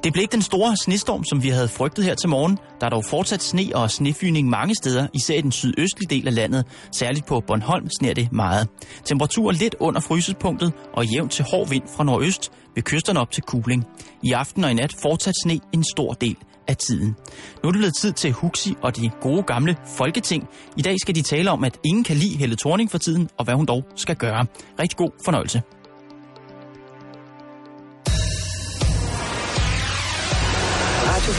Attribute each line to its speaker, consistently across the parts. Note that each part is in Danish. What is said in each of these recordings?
Speaker 1: Det blev ikke den store snestorm, som vi havde frygtet her til morgen. Der er dog fortsat sne og snefyning mange steder, især i den sydøstlige del af landet. Særligt på Bornholm sner det meget. Temperaturer lidt under frysepunktet og jævnt til hård vind fra nordøst ved kysterne op til kuling. I aften og i nat fortsat sne en stor del af tiden. Nu er det blevet tid til Huxi og de gode gamle Folketing. I dag skal de tale om, at ingen kan lide Helle Thorning for tiden, og hvad hun dog skal gøre. Rigtig god fornøjelse.
Speaker 2: Radio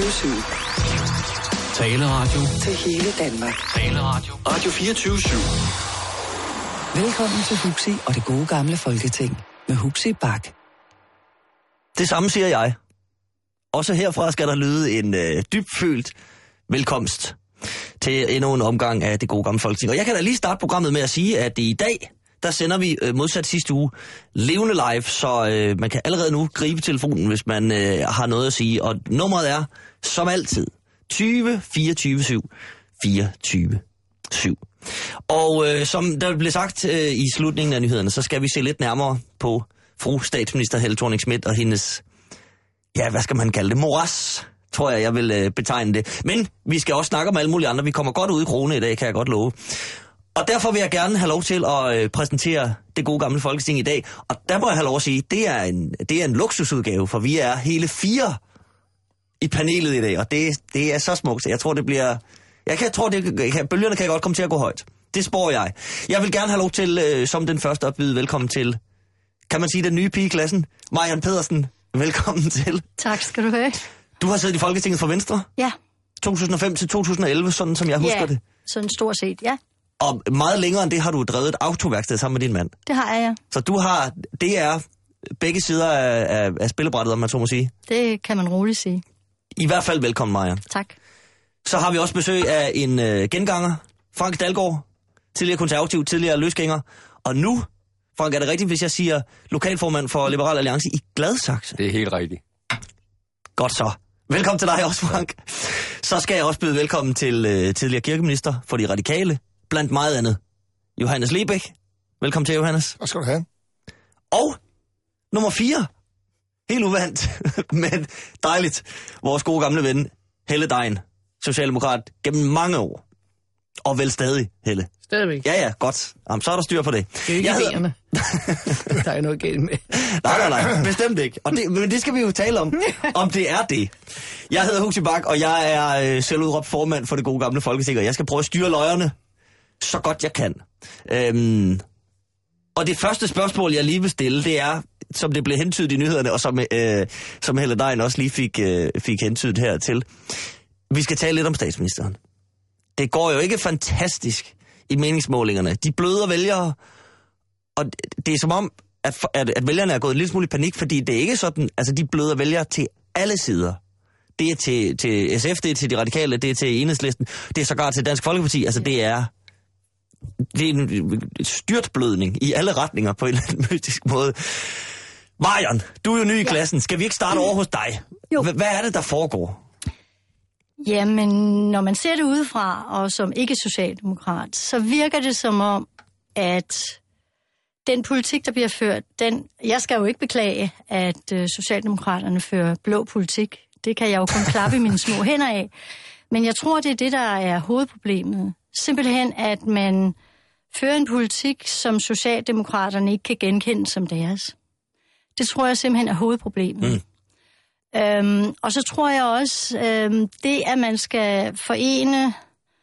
Speaker 2: 24/7.
Speaker 3: Taleradio.
Speaker 2: Til hele Danmark.
Speaker 3: Taleradio. Radio 24/7.
Speaker 2: Velkommen til Huxi og det gode gamle Folketing med Huxi Bak.
Speaker 4: Det samme siger jeg. Også herfra skal der lyde en dybfølt velkomst til endnu en omgang af det gode gamle Folketing. Og jeg kan da lige starte programmet med at sige, at i dag, der sender vi modsat sidste uge levende live, så man kan allerede nu gribe telefonen, hvis man har noget at sige. Og nummeret er, som altid, 20 24 7 24 7. Og som der blev sagt i slutningen af nyhederne, så skal vi se lidt nærmere på fru statsminister Helle Thorning-Schmidt og hendes, ja, hvad skal man kalde det, moras, tror jeg vil betegne det. Men vi skal også snakke om alle mulige andre. Vi kommer godt ud i krone i dag, kan jeg godt love. Og derfor vil jeg gerne have lov til at præsentere det gode gamle Folketing i dag. Og der må jeg have lov at sige, det er en luksusudgave, for vi er hele 4 i panelet i dag. Og det er så smukt. Jeg tror, det bliver... bølgerne kan godt komme til at gå højt. Det spår jeg. Jeg vil gerne have lov til, som den første, at byde velkommen til, kan man sige, den nye pige i klassen, Mariann Pedersen. Velkommen til.
Speaker 5: Tak skal du have.
Speaker 4: Du har siddet i Folketinget for Venstre?
Speaker 5: Ja.
Speaker 4: 2005 til 2011, sådan som jeg husker det.
Speaker 5: Sådan stort set, ja.
Speaker 4: Og meget længere end det har du drevet et autoværksted sammen med din mand.
Speaker 5: Det har jeg, ja.
Speaker 4: Så det er begge sider af spillebrættet, om man så må sige.
Speaker 5: Det kan man roligt sige.
Speaker 4: I hvert fald velkommen, Mariann.
Speaker 5: Tak.
Speaker 4: Så har vi også besøg af en genganger, Frank Dalgaard, tidligere konservativ, tidligere løsgænger. Og nu, Frank, er det rigtigt, hvis jeg siger lokalformand for Liberal Alliance i Gladsaxe?
Speaker 6: Det er helt rigtigt.
Speaker 4: Godt så. Velkommen til dig også, Frank. Så skal jeg også byde velkommen til tidligere kirkeminister for de radikale, blandt meget andet, Johannes Lebæk. Velkommen til, Johannes.
Speaker 7: Hvad skal du have?
Speaker 4: Og nummer 4, helt uvandt, men dejligt, vores gode gamle ven, Helle Dejen, socialdemokrat gennem mange år. Og vel stadig, Helle.
Speaker 7: Stadigvæk.
Speaker 4: Ja, godt. Jamen, så er der styr på det.
Speaker 7: Det er ikke benene. Der er noget galt med.
Speaker 4: Nej, bestemt ikke. Men det skal vi jo tale om det er det. Jeg hedder Huxi Bak, og jeg er selvudråbt formand for det gode gamle Folketing, og jeg skal prøve at styre løjerne så godt jeg kan. Og det første spørgsmål, jeg lige vil stille, det er, som det blev hentydet i nyhederne, og som Helle Dejen også lige fik hentydet hertil. Vi skal tale lidt om statsministeren. Det går jo ikke fantastisk i meningsmålingerne. De bløder vælgere, og det er som om, at vælgerne er gået en lille smule i panik, fordi det er ikke sådan, altså de bløder vælgere til alle sider. Det er til SF, det er til de radikale, det er til Enhedslisten, det er sågar til Dansk Folkeparti, altså det er en styrtblødning i alle retninger på en eller anden mystisk måde. Mariann, du er jo ny i klassen. Skal vi ikke starte over hos dig?
Speaker 5: Jo.
Speaker 4: Hvad er det, der foregår?
Speaker 5: Jamen, når man ser det udefra, og som ikke-socialdemokrat, så virker det som om, at den politik, der bliver ført, jeg skal jo ikke beklage, at socialdemokraterne fører blå politik. Det kan jeg jo kun klappe mine små hænder af. Men jeg tror, det er det, der er hovedproblemet. Simpelthen, at man fører en politik, som socialdemokraterne ikke kan genkende som deres. Det tror jeg simpelthen er hovedproblemet. Og så tror jeg også, det at man skal forene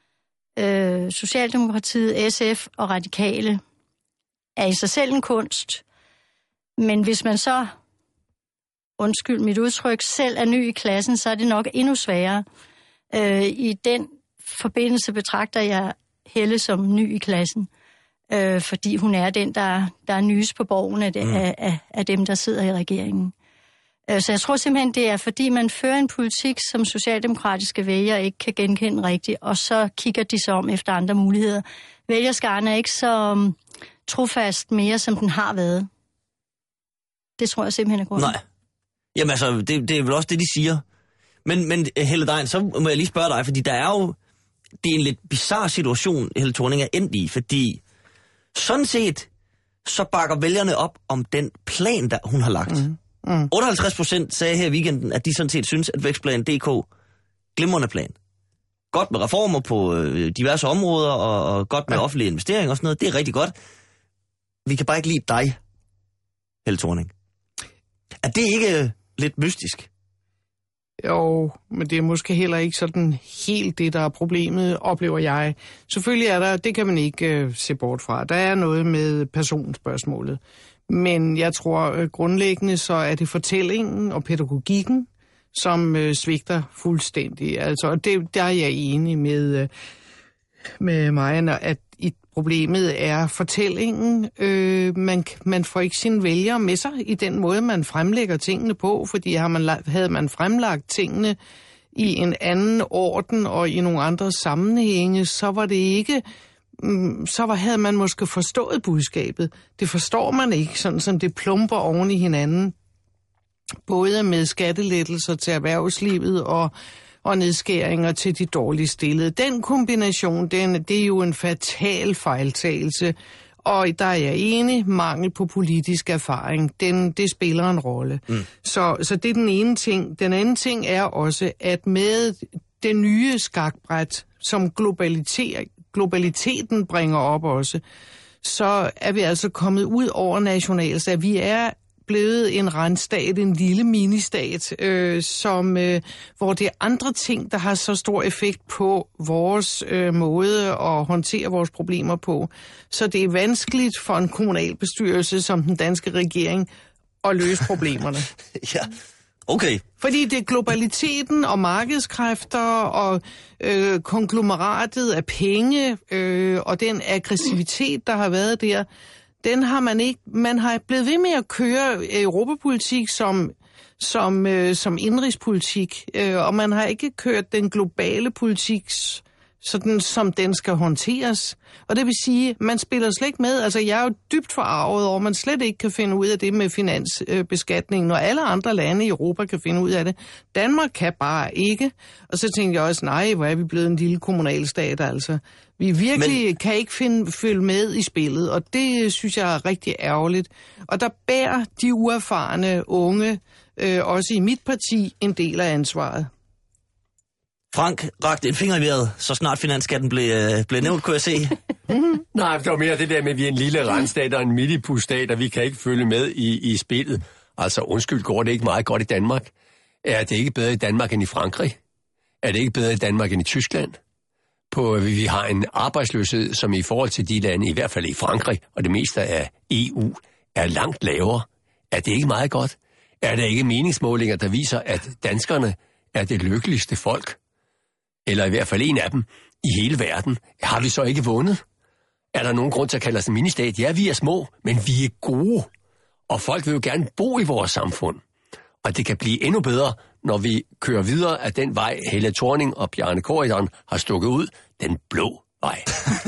Speaker 5: Socialdemokratiet, SF og Radikale, er i sig selv en kunst. Men hvis man så, undskyld mit udtryk, selv er ny i klassen, så er det nok endnu sværere. I den forbindelse betragter jeg Helle som ny i klassen, fordi hun er den, der er nyest på borgen af dem, der sidder i regeringen. Så jeg tror simpelthen, det er, fordi man fører en politik, som socialdemokratiske vælgere ikke kan genkende rigtigt, og så kigger de sig om efter andre muligheder. Vælgerskaren er ikke så trofast mere, som den har været. Det tror jeg simpelthen er grunden.
Speaker 4: Nej. Jamen altså, det er vel også det, de siger. Men Helle Dejen, så må jeg lige spørge dig, fordi der er jo... Det er en lidt bizarre situation, Helle Thorning er endt i, fordi sådan set, så bakker vælgerne op om den plan, der hun har lagt. 58% sagde her i weekenden, at de sådan set synes, at Vækstplan DK, glimrende plan. Godt med reformer på diverse områder, og godt med offentlige investeringer og sådan noget. Det er rigtig godt. Vi kan bare ikke lide dig, Helle Thorning. Er det ikke lidt mystisk?
Speaker 7: Jo, men det er måske heller ikke sådan helt det, der er problemet, oplever jeg. Selvfølgelig er der, det kan man ikke se bort fra. Der er noget med personspørgsmålet. Men jeg tror grundlæggende, så er det fortællingen og pædagogikken, som svigter fuldstændig. Altså, og der er jeg enig med Maja, at problemet er fortællingen. Man får ikke sine vælgere med sig i den måde, man fremlægger tingene på, fordi havde man fremlagt tingene i en anden orden og i nogle andre sammenhænge, så var det ikke... havde man måske forstået budskabet. Det forstår man ikke, sådan som det plumper oven i hinanden. Både med skattelettelser til erhvervslivet og nedskæringer til de dårligt stillede. Den kombination, det er jo en fatal fejltagelse, og der er jeg enig, mangel på politisk erfaring, det spiller en rolle. Så det er den ene ting. Den anden ting er også, at med det nye skakbræt, som globaliteten bringer op også, så er vi altså kommet ud over nationalstat. Vi er blevet en randstat, en lille ministat, hvor det er andre ting, der har så stor effekt på vores måde at håndtere vores problemer på. Så det er vanskeligt for en kommunalbestyrelse som den danske regering at løse problemerne.
Speaker 4: Ja, okay.
Speaker 7: Fordi det er globaliteten og markedskræfter og konglomeratet af penge og den aggressivitet, der har været der, den har man ikke. Man har blevet ved med at køre europapolitik som indrigspolitik, og man har ikke kørt den globale politik sådan, som den skal håndteres. Og det vil sige, man spiller slet ikke med. Altså, jeg er jo dybt forarvet over, at man slet ikke kan finde ud af det med finansbeskatning, når alle andre lande i Europa kan finde ud af det. Danmark kan bare ikke. Og så tænkte jeg også, nej, hvor er vi blevet en lille kommunalstat, altså. Vi virkelig kan ikke følge med i spillet, og det synes jeg er rigtig ærgerligt. Og der bærer de uerfarne unge, også i mit parti, en del af ansvaret.
Speaker 4: Frank rakte en finger i vejret, så snart finansskatten blev nævnt, kunne jeg se.
Speaker 3: Nej, det var mere det der med, at vi er en lille randstat og en midtipustat, og vi kan ikke følge med i spillet. Altså, undskyld, går det ikke meget godt i Danmark? Er det ikke bedre i Danmark end i Frankrig? Er det ikke bedre i Danmark end i Tyskland? Vi har en arbejdsløshed, som i forhold til de lande, i hvert fald i Frankrig, og det meste af EU, er langt lavere. Er det ikke meget godt? Er der ikke meningsmålinger, der viser, at danskerne er det lykkeligste folk? Eller i hvert fald en af dem i hele verden. Har vi så ikke vundet? Er der nogen grund til at kalde os en ministat? Ja, vi er små, men vi er gode. Og folk vil jo gerne bo i vores samfund. Og det kan blive endnu bedre, når vi kører videre af den vej, Helle Thorning og Bjarne Corydon har stukket ud, den blå vej.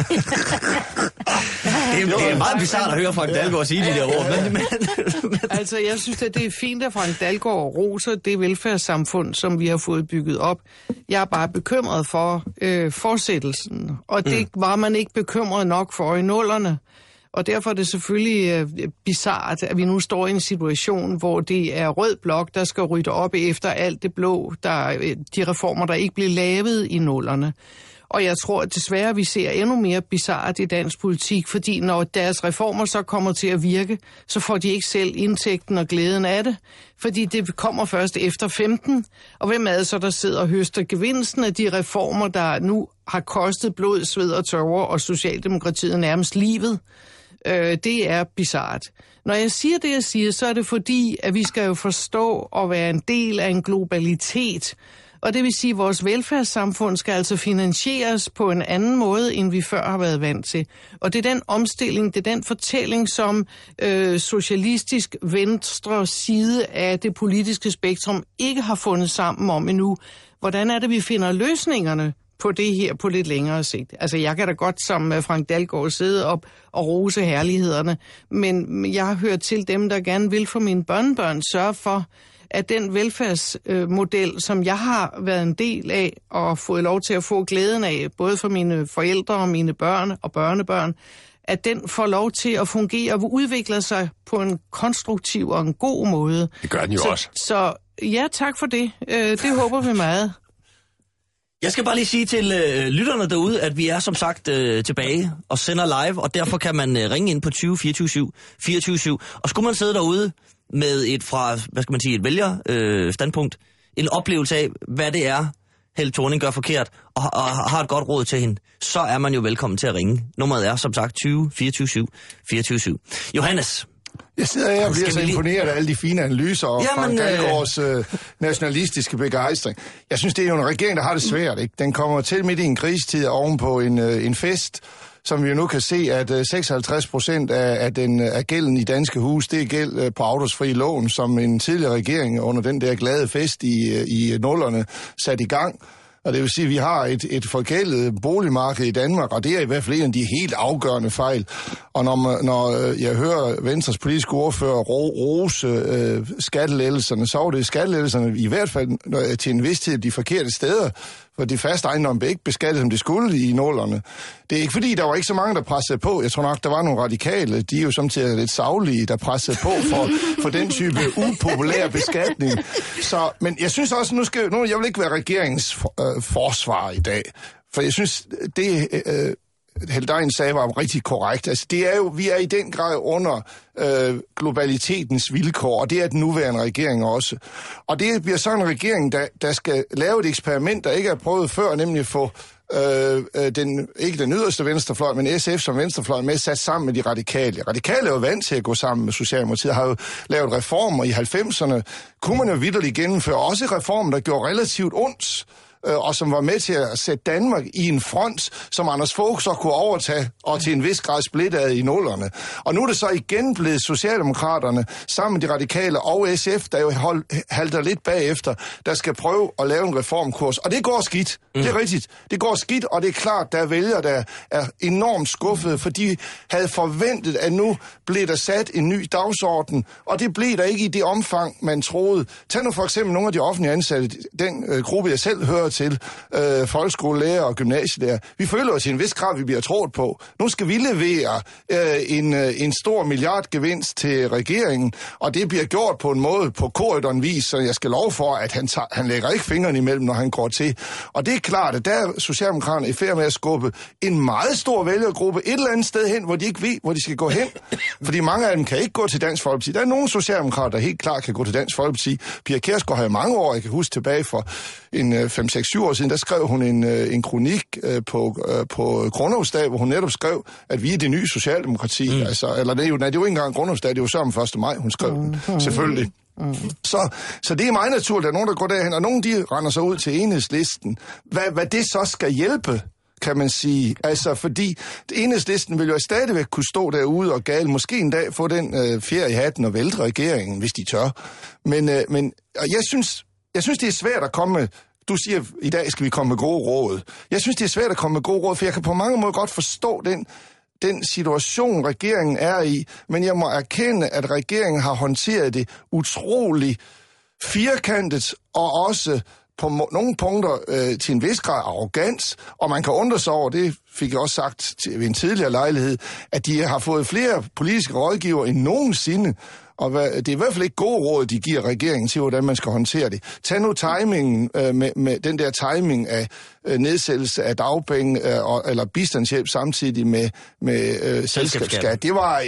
Speaker 4: Det er meget bizarrt at høre Frank Dalgaard sige de der ord.
Speaker 7: Altså, jeg synes, at det er fint, at Frank Dalgaard roser det velfærdssamfund, som vi har fået bygget op. Jeg er bare bekymret for fortsættelsen, og det var man ikke bekymret nok for i nullerne. Og derfor er det selvfølgelig bizarrt, at vi nu står i en situation, hvor det er rød blok, der skal rydde op efter alt det blå, de reformer, der ikke blev lavet i nullerne. Og jeg tror at desværre, vi ser endnu mere bizarrt i dansk politik, fordi når deres reformer så kommer til at virke, så får de ikke selv indtægten og glæden af det, fordi det kommer først efter 15. Og hvem er det så, der sidder og høster gevinsten af de reformer, der nu har kostet blod, sved og tårer og Socialdemokratiet nærmest livet? Det er bizarrt. Når jeg siger det, jeg siger, så er det fordi, at vi skal jo forstå og være en del af en globalitet. Og det vil sige, at vores velfærdssamfund skal altså finansieres på en anden måde, end vi før har været vant til. Og det er den omstilling, det er den fortælling, som socialistisk venstre side af det politiske spektrum ikke har fundet sammen om endnu. Hvordan er det, vi finder løsningerne på det her på lidt længere sigt? Altså, jeg kan da godt som Frank Dalgaard sidde op og rose herlighederne, men jeg har hørt til dem, der gerne vil for mine børnebørn sørge for, at den velfærdsmodel, som jeg har været en del af og fået lov til at få glæden af, både for mine forældre og mine børn og børnebørn, at den får lov til at fungere og udvikler sig på en konstruktiv og en god måde.
Speaker 3: Det gør den jo også.
Speaker 7: Så ja, tak for det. Det håber vi meget.
Speaker 4: Jeg skal bare lige sige til lytterne derude, at vi er som sagt tilbage og sender live, og derfor kan man ringe ind på 20 24/7. Og skulle man sidde derude med et fra, hvad skal man sige, et vælgerstandpunkt, en oplevelse af, hvad det er, Helle Thorning gør forkert, og har et godt råd til hende, så er man jo velkommen til at ringe. Nummeret er som sagt 20 24/7. Johannes.
Speaker 6: Jeg sidder her og bliver så imponeret af alle de fine analyser og Frank Dalgaards nationalistiske begejstring. Jeg synes, det er jo en regering, der har det svært, ikke? Den kommer til midt i en krisetid ovenpå en fest, som vi jo nu kan se, at 56% af gælden i danske hus, det er gæld på afdragsfri lån, som en tidligere regering under den der glade fest i nullerne satte i gang. Og det vil sige, at vi har et forgældet boligmarked i Danmark, og det er i hvert fald en af de helt afgørende fejl. Og når jeg hører Venstres politiske ordfører rose skattelettelserne, så er det skattelettelserne i hvert fald til en vis tid de forkerte steder, for de faste ejendomme blev ikke beskattet, som det skulle i nullerne. Det er ikke fordi, der var ikke så mange, der pressede på. Jeg tror nok, der var nogle radikale, de er jo samtidig lidt saglige, der pressede på for den type upopulære beskatning. Så, men jeg synes også, nu jeg vil ikke være regeringens forsvar i dag, for jeg synes, det Helle Dejen sagde var rigtig korrekt. Altså, vi er i den grad under globalitetens vilkår, og det er den nuværende regering også. Og det bliver sådan en regering, der skal lave et eksperiment, der ikke er prøvet før, nemlig at få ikke den yderste venstrefløj, men SF som venstrefløj med sat sammen med de radikale. Radikale er jo vant til at gå sammen med Socialdemokratiet, har jo lavet reformer i 90'erne. Kunne man jo vitterligt gennemføre også reformer, der gjorde relativt ondt, og som var med til at sætte Danmark i en front, som Anders Fogh så kunne overtage, og til en vis grad splitte i nullerne. Og nu er det så igen blevet Socialdemokraterne, sammen med de radikale og SF, der jo halter lidt bagefter, der skal prøve at lave en reformkurs. Og det går skidt. Det er rigtigt. Det går skidt, og det er klart, der er vælgere, der er enormt skuffede, for de havde forventet, at nu blev der sat en ny dagsorden, og det blev der ikke i det omfang, man troede. Tag nu for eksempel nogle af de offentlige ansatte, den gruppe, jeg selv hører til, folkeskolelærer og gymnasielærer. Vi føler os i en vis grad, vi bliver trådt på. Nu skal vi levere en stor milliardgevinst til regeringen, og det bliver gjort på en måde på korridornvis, så jeg skal love for, at han lægger ikke fingrene imellem, når han går til. Og det er klart, at der er Socialdemokraterne i færd med at skubbe en meget stor vælgergruppe et eller andet sted hen, hvor de ikke ved, hvor de skal gå hen. Fordi mange af dem kan ikke gå til Dansk Folkeparti. Der er nogle socialdemokrater, der helt klart kan gå til Dansk Folkeparti. Pia Kjærsgaard har i mange år, jeg kan huske tilbage for en 5-6-7 år siden, der skrev hun en kronik på Grundlovsdag, hvor hun netop skrev, at vi er det nye socialdemokrati. Altså, eller det er jo ikke engang Grundlovsdag, det er jo så om 1. maj, hun skrev selvfølgelig. Så det er meget naturligt, at nogen, der går derhen, og nogen de render sig ud til Enhedslisten. Hvad det så skal hjælpe, kan man sige. Altså, fordi Enhedslisten vil jo stadigvæk kunne stå derude og gale, måske en dag få den fjer i hatten og vælte regeringen, hvis de tør. Men jeg synes, det er svært at komme med. Du siger, i dag skal vi komme med gode råd. Jeg synes, det er svært at komme med gode råd, for jeg kan på mange måder godt forstå den situation, regeringen er i, men jeg må erkende, at regeringen har håndteret det utrolig firkantet, og også på nogle punkter til en vis grad arrogant, og man kan undre sig over, det fik jeg også sagt ved en tidligere lejlighed, at de har fået flere politiske rådgiver end nogensinde, og det er i hvert fald ikke gode råd, de giver regeringen til, hvordan man skal håndtere det. Tag nu timingen med den der timing af nedsættelse af dagpenge eller bistandshjælp samtidig med selskabsskat. Det var...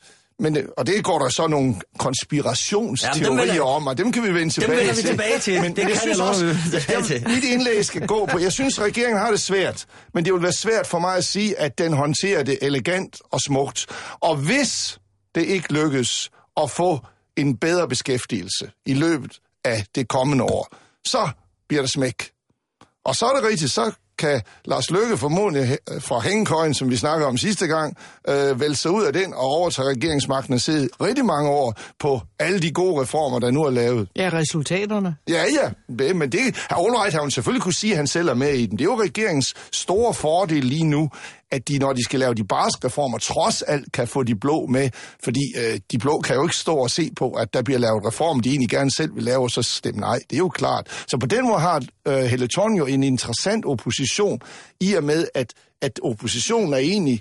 Speaker 6: og det går der så nogle konspirationsteorier om, og dem kan vi vende tilbage til. Men det kan jeg også, mit indlæg skal gå på. Jeg synes, regeringen har det svært, men det vil være svært for mig at sige, at den håndterer det elegant og smukt. Og hvis det ikke lykkes at få en bedre beskæftigelse i løbet af det kommende år, så bliver der smæk. Og så er det rigtigt, så kan Lars Løkke formodentlig fra hængekøjen, som vi snakkede om sidste gang, vælge sig ud af den og overtage regeringsmagten og sidde rigtig mange år på alle de gode reformer, der nu er lavet.
Speaker 7: Ja, resultaterne. Ja,
Speaker 6: men det har hun selvfølgelig kunne sige, at han selv er med i den. Det er jo regeringens store fordel lige nu, at de, når de skal lave de barske reformer, trods alt kan få de blå med, fordi de blå kan jo ikke stå og se på, at der bliver lavet reformer, de egentlig gerne selv vil lave, og så stemme nej. Det er jo klart. Så på den måde har Helle Thorning jo en interessant opposition, i og med, at oppositionen er egentlig,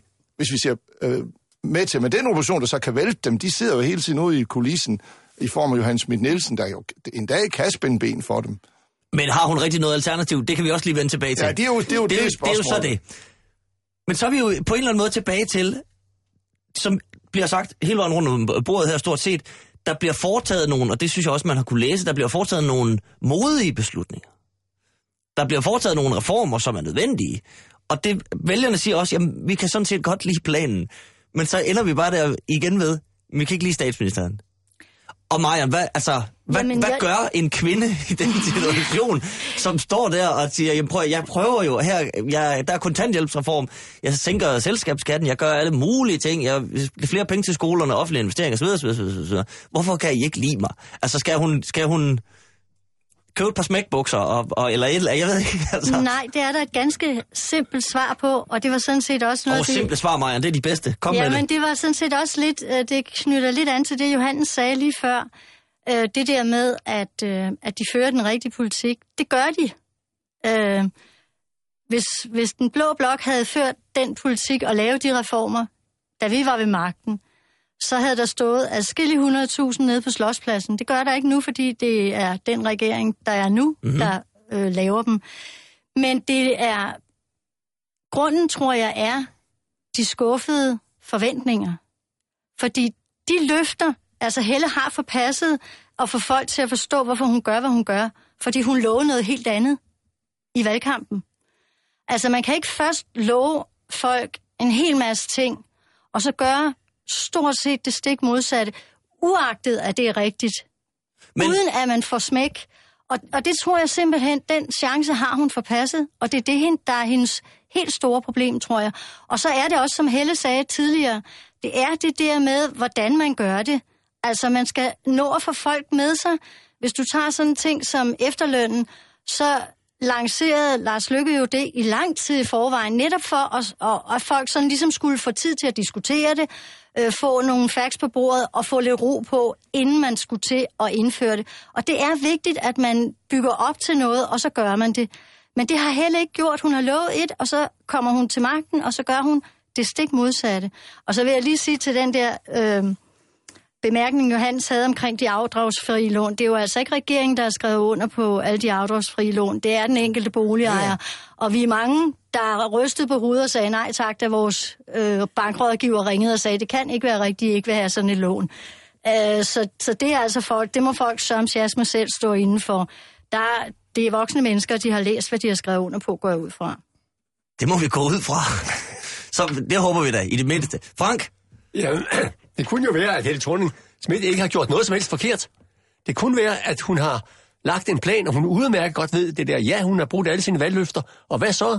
Speaker 6: hvis vi ser med til. Men den opposition, der så kan vælte dem, de sidder jo hele tiden ude i kulissen, i form af Johan Schmidt-Nielsen, der jo en dag kan spænde ben for dem.
Speaker 4: Men har hun rigtig noget alternativ? Det kan vi også lige vende tilbage til.
Speaker 6: Ja, det er jo spørgsmål. Det er jo
Speaker 4: så det. Men så er vi jo på en eller anden måde tilbage til, som bliver sagt hele vejen rundt om bordet her stort set, der bliver foretaget nogle, og det synes jeg også, man har kunne læse, der bliver foretaget nogle modige beslutninger. Der bliver foretaget nogle reformer, som er nødvendige. Og det vælgerne siger også, jamen vi kan sådan set godt lide planen. Men så ender vi bare der igen ved, vi kan ikke lide statsministeren. Og Marian, hvad gør en kvinde i den situation, som står der og siger, jeg prøver jo her, der er kontanthjælpsreform, jeg sænker selskabsskatten, jeg gør alle mulige ting, jeg flere penge til skolerne, offentlige investeringer osv. Hvorfor kan I ikke lide mig? Altså skal hun købe et par smækbukser, eller et eller jeg ved ikke. Altså.
Speaker 5: Nej, det er der et ganske simpelt svar på, og det var sådan set også noget...
Speaker 4: simple svar, Marian, det er de bedste. Kom med det.
Speaker 5: Men det var sådan set også lidt, det knytter lidt an til det, Johannes sagde lige før. Det der med, at de fører den rigtige politik, det gør de. Hvis den blå blok havde ført den politik og lavet de reformer, da vi var ved magten, så havde der stået adskillige 100.000 nede på Slotspladsen. Det gør der ikke nu, fordi det er den regering, der er nu, der laver dem. Men det er... Grunden, tror jeg, er de skuffede forventninger. Fordi de løfter, altså Helle har forpasset at få folk til at forstå, hvorfor hun gør, hvad hun gør. Fordi hun lover noget helt andet i valgkampen. Altså man kan ikke først love folk en hel masse ting, og så gøre stort set det stik modsatte, uagtet at det er rigtigt. Men... Uden at man får smæk. Og det tror jeg simpelthen, den chance har hun forpasset, og det er det, der er hendes helt store problem, tror jeg. Og så er det også, som Helle sagde tidligere, det er det der med, hvordan man gør det. Altså man skal nå at få folk med sig. Hvis du tager sådan en ting som efterlønnen, så lancerede Lars Løkke jo det i lang tid i forvejen, netop for at folk sådan ligesom skulle få tid til at diskutere det, få nogle facts på bordet og få lidt ro på, inden man skulle til at indføre det. Og det er vigtigt, at man bygger op til noget, og så gør man det. Men det har Helle ikke gjort. Hun har lovet et, og så kommer hun til magten, og så gør hun det stik modsatte. Og så vil jeg lige sige til den der bemærkning, Johannes havde omkring de afdragsfrie lån. Det er jo altså ikke regeringen, der har skrevet under på alle de afdragsfrie lån. Det er den enkelte boligejer. Ja. Og vi er mange, der rystede på hovedet og sagde nej tak, da vores bankrådgiver ringede og sagde, det kan ikke være rigtigt, I ikke vil have sådan et lån. Så det er altså folk, det må folk som Jasme selv stå inden for. Det er voksne mennesker, de har læst, hvad de har skrevet under på, går jeg ud fra.
Speaker 4: Det må vi gå ud fra. Så det håber vi da, i det mindste. Frank?
Speaker 3: Ja, det kunne jo være, at Helle Thorning-Schmidt ikke har gjort noget som helst forkert. Det kunne være, at hun har lagt en plan, og hun udmærket godt ved det der. Ja, hun har brugt alle sine valgløfter. Og hvad så?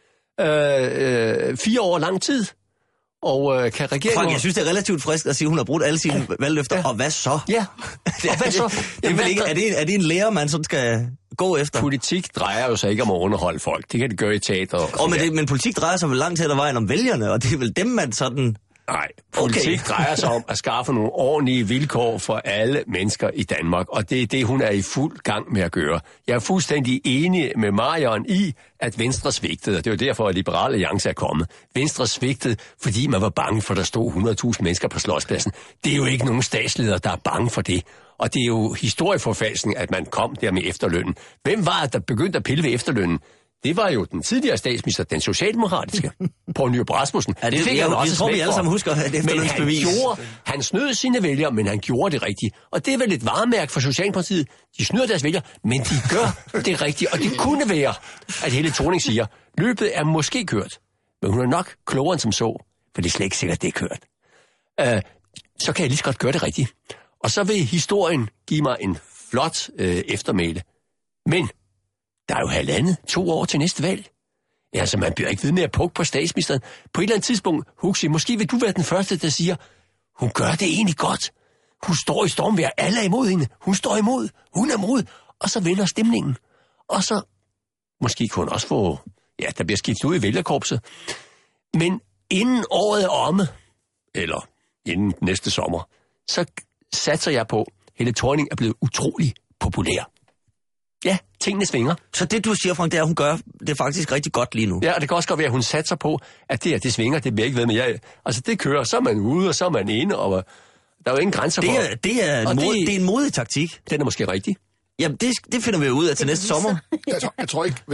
Speaker 3: 4 år lang tid. Og kan regeringen...
Speaker 4: Frank, jeg synes, det er relativt frisk at sige, at hun har brugt alle sine valgløfter. Ja. Og hvad så?
Speaker 3: Ja, og hvad så?
Speaker 4: Er det en lærer, man sådan skal gå efter?
Speaker 3: Politik drejer jo sig ikke om at underholde folk. Det kan det gøre i teater.
Speaker 4: Men politik drejer sig vel langt hen ad vejen om vælgerne, og det er vel dem, man sådan...
Speaker 3: Nej, politik drejer sig om at skaffe nogle ordentlige vilkår for alle mennesker i Danmark, og det er det, hun er i fuld gang med at gøre. Jeg er fuldstændig enig med Marion i, at Venstre svigtede, og det er jo derfor, at Liberal Alliance er kommet. Venstre svigtede, fordi man var bange for, at der stod 100.000 mennesker på Slotspladsen. Det er jo ikke nogen statsleder, der er bange for det. Og det er jo historieforfalskning, at man kom der med efterlønnen. Hvem var det, der begyndte at pille ved efterlønnen? Det var jo den tidligere statsminister, den socialdemokratiske, Poul Nyrup Rasmussen.
Speaker 4: Ja, det fik han også tror, vi alle sammen husker et efterlønsbevis.
Speaker 3: Men han snød sine vælgere, men han gjorde det rigtigt. Og det er vel et varemærke for Socialdemokratiet. De snyder deres vælgere, men de gør det rigtigt. Og det kunne være, at Helle Thorning siger, løbet er måske kørt, men hun er nok klogere end som så, for det er slet ikke sikkert, det er kørt. Så kan jeg lige så godt gøre det rigtigt. Og så vil historien give mig en flot eftermæle. Men der er jo 2 år til næste valg. Altså, man bliver ikke ved med at pukke på statsministeren. På et eller andet tidspunkt, Huxi, måske vil du være den første, der siger, hun gør det egentlig godt. Hun står i stormvejr, alle er imod hende. Hun står imod, hun er imod. Og så vender stemningen. Og så, måske kunne hun også få, der bliver skiftet ud i vælgerkorpset. Men inden året er omme, eller inden næste sommer, så satser jeg på, at Helle Thorning er blevet utrolig populær. Ja, tingene svinger.
Speaker 4: Så det, du siger, Frank, det er, at hun gør det faktisk rigtig godt lige nu.
Speaker 3: Ja, og det kan også godt være, at hun satser på, at det svinger, det bliver ikke ved med. Altså, det kører, så er man ude, og så er man inde, og der er jo ingen grænser for...
Speaker 4: Det er en modig taktik.
Speaker 3: Den er måske rigtig.
Speaker 4: Jamen, det finder vi jo ud af til næste sommer.
Speaker 6: Jeg tror ikke,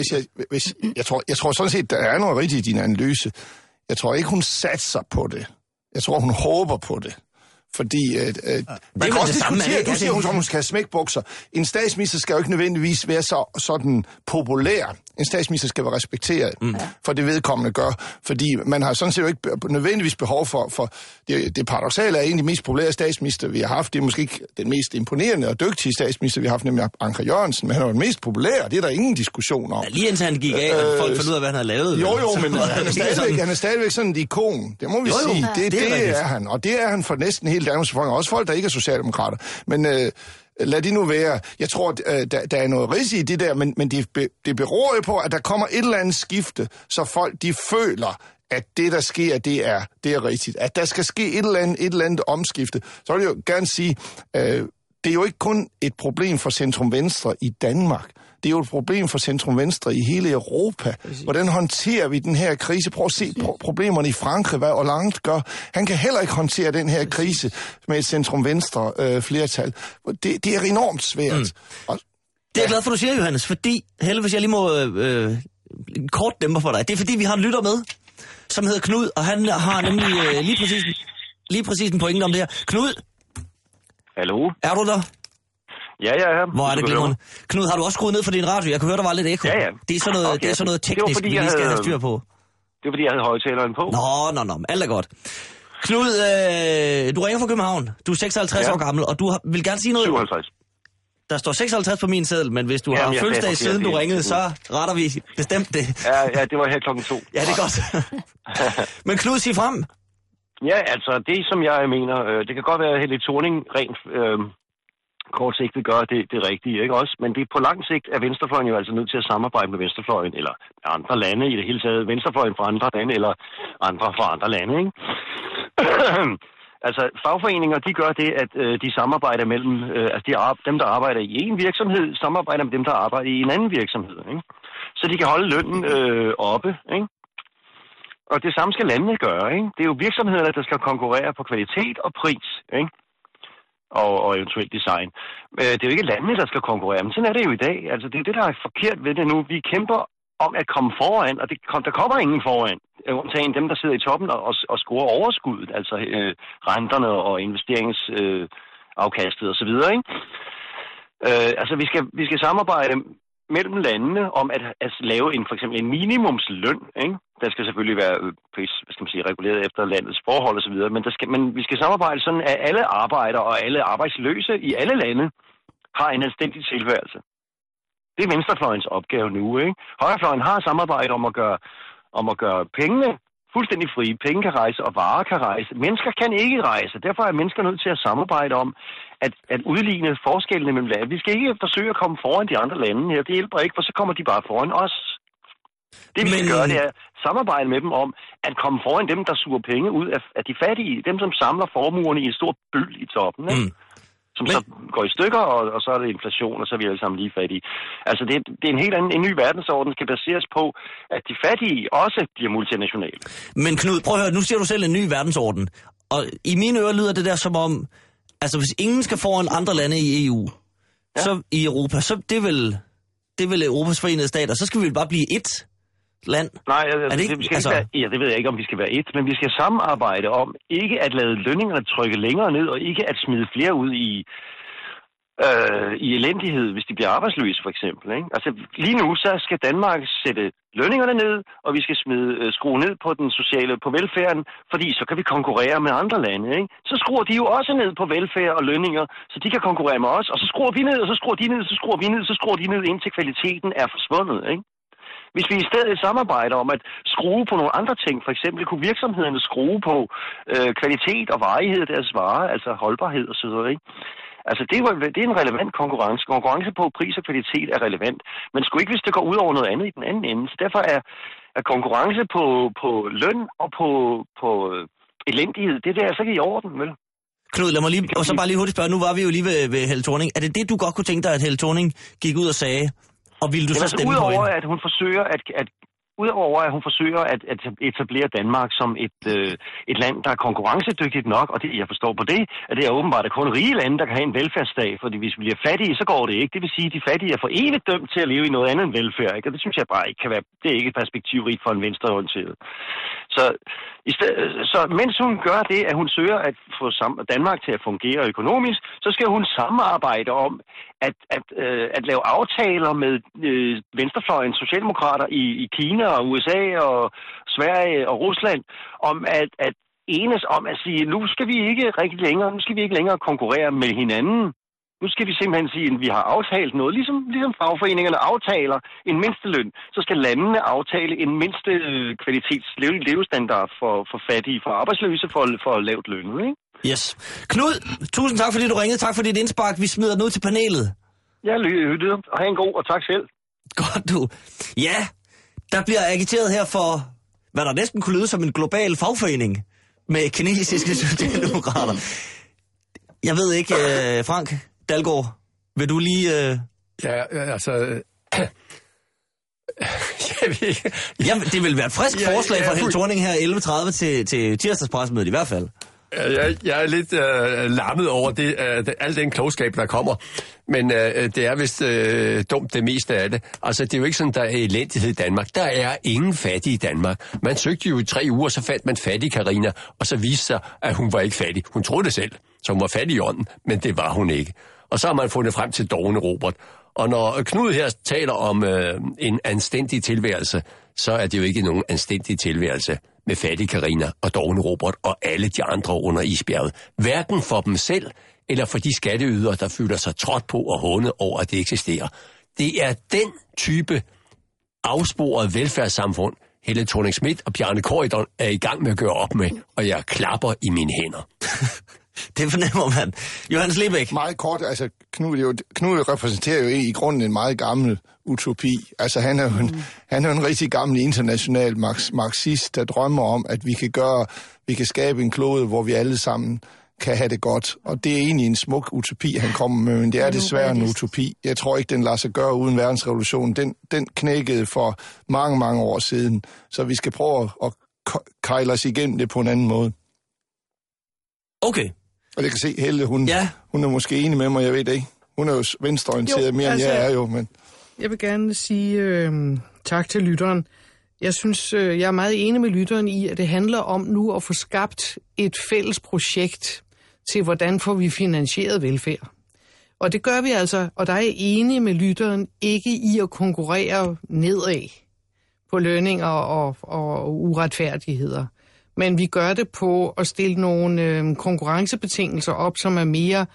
Speaker 6: jeg tror sådan set, der er noget rigtigt i din analyse. Jeg tror ikke, hun satser på det. Jeg tror, hun håber på det. Fordi man kan også diskutere, du siger, hun skal have smækbukser. En statsminister skal jo ikke nødvendigvis være sådan populær. En statsminister skal være respekteret for det vedkommende gør. Fordi man har sådan set jo ikke nødvendigvis behov for det paradoksale er en af de mest populære statsminister, vi har haft. Det er måske ikke den mest imponerende og dygtige statsminister, vi har haft, nemlig Anker Jørgensen. Men han er jo den mest populære, det er der ingen diskussion om.
Speaker 4: Ja, lige indtil han gik af, og folk fandt ud af, hvad han havde lavet.
Speaker 6: Jo, men han er stadigvæk sådan et ikon. Det må vi sige. Det er han. Og det er han for næsten hele Danmarks befolkning. Også folk, der ikke er socialdemokrater. Men lad det nu være. Jeg tror, der er noget risici i det der, men det beror jo på, at der kommer et eller andet skifte, så folk de føler, at det, der sker, det er rigtigt. At der skal ske et eller andet omskifte. Så vil jeg jo gerne sige, det er jo ikke kun et problem for centrum-venstre i Danmark. Det er jo et problem for centrum-venstre i hele Europa. Hvordan håndterer vi den her krise? Prøv at se problemerne i Frankrig, hvad Hollande gør. Han kan heller ikke håndtere den her krise med et centrum-venstre flertal. Det er enormt svært. Det er
Speaker 4: jeg glad for, du siger, Johannes, fordi, Helle, hvis jeg lige må kort dæmper for dig, det er fordi, vi har en lytter med, som hedder Knud, og han har nemlig lige præcis en pointe om det her. Knud?
Speaker 8: Hallo?
Speaker 4: Er du der?
Speaker 8: Ja, jeg er her.
Speaker 4: Hvor er det glimrende. Knud, har du også skruet ned for din radio? Jeg kan høre, der var lidt ekko.
Speaker 8: Ja.
Speaker 4: Det er sådan noget teknisk, vi lige skal have styr på.
Speaker 8: Det er fordi, jeg havde højtaleren på.
Speaker 4: Nå, alt er godt. Knud, du ringer fra København. Du er 56 år gammel, og du vil gerne sige noget...
Speaker 8: 57.
Speaker 4: Der står 56 på min seddel, men hvis du har fødselsdag siden du ringede, så retter vi bestemt det.
Speaker 8: Ja, det var her 2:00.
Speaker 4: Ja, det er godt. Men Knud, sig frem.
Speaker 8: Ja, altså det, som jeg mener, det kan godt være, at Helle Thorning rent kort sigt vil gøre det rigtige, ikke også? Men det på lang sigt er venstrefløjen jo altså nødt til at samarbejde med venstrefløjen, eller andre lande i det hele taget. Venstrefløjen fra andre lande, eller andre fra andre lande, ikke? Altså, fagforeninger, de gør det, at de samarbejder mellem, dem, der arbejder i en virksomhed, samarbejder med dem, der arbejder i en anden virksomhed, ikke? Så de kan holde lønnen oppe, ikke? Og det samme skal landene gøre, ikke? Det er jo virksomhederne, der skal konkurrere på kvalitet og pris, ikke? Og eventuelt design. Det er jo ikke landene, der skal konkurrere, men sådan er det jo i dag. Altså, det er det, der er forkert ved det nu. Vi kæmper om at komme foran, og der kommer ingen foran. Undtagen dem, der sidder i toppen og scorer overskuddet, altså renterne og investeringsafkastet osv., ikke? Altså, vi skal samarbejde mellem landene om at lave for eksempel en minimumsløn, ikke? Der skal selvfølgelig være reguleret efter landets forhold osv., men vi skal samarbejde sådan, at alle arbejdere og alle arbejdsløse i alle lande har en anstændig tilværelse. Det er venstrefløjens opgave nu, ikke? Højrefløjen har samarbejde om at gøre pengene fuldstændig frie. Penge kan rejse, og varer kan rejse. Mennesker kan ikke rejse. Derfor er mennesker nødt til at samarbejde om at udligne forskellene mellem lande. Vi skal ikke forsøge at komme foran de andre lande her. Det hjælper ikke, for så kommer de bare foran os. Det vi skal gøre, det er samarbejde med dem om at komme foran dem, der suger penge ud af de fattige. Dem, som samler formuerne i en stor bøl i toppen, ikke? Som så går i stykker, og så er det inflation, og så er vi alle sammen lige fattige. Altså, det er en helt anden, en ny verdensorden, skal baseres på, at de fattige også bliver multinationale.
Speaker 4: Men Knud, prøv at høre, nu siger du selv en ny verdensorden. Og i mine ører lyder det der som om, altså hvis ingen skal foran andre lande i EU, så i Europa, så det er vel Europas Forenede Stater, så skal vi bare blive ét land.
Speaker 8: Nej,
Speaker 4: vi skal ikke
Speaker 8: være, det ved jeg ikke, om vi skal være ét, men vi skal samarbejde om ikke at lade lønningerne trykke længere ned, og ikke at smide flere ud i elendighed, hvis de bliver arbejdsløse, for eksempel, ikke? Altså, lige nu, så skal Danmark sætte lønningerne ned, og vi skal skrue ned på velfærden, fordi så kan vi konkurrere med andre lande, ikke? Så skruer de jo også ned på velfærd og lønninger, så de kan konkurrere med os, og så skruer vi ned, og så skruer de ned, så skruer vi ned, så skruer de ned, indtil kvaliteten er forsvundet, ikke? Hvis vi i stedet samarbejder om at skrue på nogle andre ting, for eksempel kunne virksomhederne skrue på kvalitet og varighed af deres varer, altså holdbarhed og så videre, ikke? Altså, det er en relevant konkurrence. Konkurrence på pris og kvalitet er relevant, men sgu ikke, hvis det går ud over noget andet i den anden ende. Så derfor er konkurrence på løn og på elendighed, det er altså ikke i orden, vel?
Speaker 4: Knud, lad mig lige, og så bare lige hurtigt spørge, nu var vi jo lige ved Helle Thorning. Er det det, du godt kunne tænke dig, at Helle Thorning gik ud og sagde, og ville du så stemme på hende?
Speaker 8: Udover at hun forsøger Udover at hun forsøger at etablere Danmark som et land, der er konkurrencedygtigt nok, og det jeg forstår på det, at det er åbenbart kun rige lande, der kan have en velfærdsstat, fordi hvis vi bliver fattige, så går det ikke. Det vil sige, at de fattige er for evigt dømt til at leve i noget andet end velfærd, ikke? Og det synes jeg bare ikke kan være, det er ikke perspektivrigt for en venstreorienteret. Så mens hun gør det, at hun søger at få Danmark til at fungere økonomisk, så skal hun samarbejde om at lave aftaler med venstrefløjens socialdemokrater i Kina og USA og Sverige og Rusland om at enes om at sige, nu skal vi ikke længere konkurrere med hinanden. Nu skal vi simpelthen sige, at vi har aftalt noget, ligesom fagforeningerne aftaler en mindsteløn, så skal landene aftale en mindste levestandard for fattige, for arbejdsløse, for lavt lønnet, ikke?
Speaker 4: Yes. Knud, tusind tak, fordi du ringede. Tak for dit indspark. Vi smider den ud til panelet.
Speaker 8: Ja, lytte, og have en god, og tak selv.
Speaker 4: Godt, du. Ja, der bliver agiteret her for, hvad der næsten kunne lyde som en global fagforening med kinesiske socialdemokrater. Jeg ved ikke, Frank Dalgaard, vil du lige...
Speaker 3: Ja, altså...
Speaker 4: Jamen, det vil være et frisk forslag fra Helle Thorning her 11.30 til tirsdagspressemødet i hvert fald.
Speaker 3: Jeg er lidt lammet over det, al den klogskab, der kommer. Men det er vist dumt det meste af det. Altså, det er jo ikke sådan, der er elendighed i Danmark. Der er ingen fattige i Danmark. Man søgte jo i 3 uger, så fandt man fattig Carina, og så viste sig, at hun var ikke fattig. Hun troede det selv, så hun var fattig i ånden, men det var hun ikke. Og så har man fundet frem til dovne Robert. Og når Knud her taler om en anstændig tilværelse, så er det jo ikke nogen anstændig tilværelse med fattig Carina og dovne Robert og alle de andre under isbjerget. Hverken for dem selv eller for de skatteydere, der føler sig trådt på og hånet over, at det eksisterer. Det er den type afsporet velfærdssamfund, Helle Thorning-Schmidt og Bjarne Corydon er i gang med at gøre op med, og jeg klapper i mine hænder.
Speaker 4: Det fornemmer man. Johannes Lebæk.
Speaker 6: Meget kort, altså Knud repræsenterer jo i grunden en meget gammel utopi. Altså han er jo en rigtig gammel international marxist, der drømmer om, at vi kan skabe en klode, hvor vi alle sammen kan have det godt. Og det er egentlig en smuk utopi, han kommer med, men det er desværre en utopi. Jeg tror ikke, den lader sig gøre uden verdensrevolutionen. Den knækkede for mange, mange år siden. Så vi skal prøve at kejle os igennem det på en anden måde.
Speaker 4: Okay.
Speaker 6: Og jeg kan se, Helle, hun er måske enig med mig, jeg ved det ikke. Hun er jo venstreorienteret mere, end jeg er jo. Men...
Speaker 7: Jeg vil gerne sige tak til lytteren. Jeg synes, jeg er meget enig med lytteren i, at det handler om nu at få skabt et fælles projekt til, hvordan får vi finansieret velfærd. Og det gør vi altså, og der er jeg enig med lytteren, ikke i at konkurrere nedad på lønninger og uretfærdigheder. Men vi gør det på at stille nogle konkurrencebetingelser op, som er mere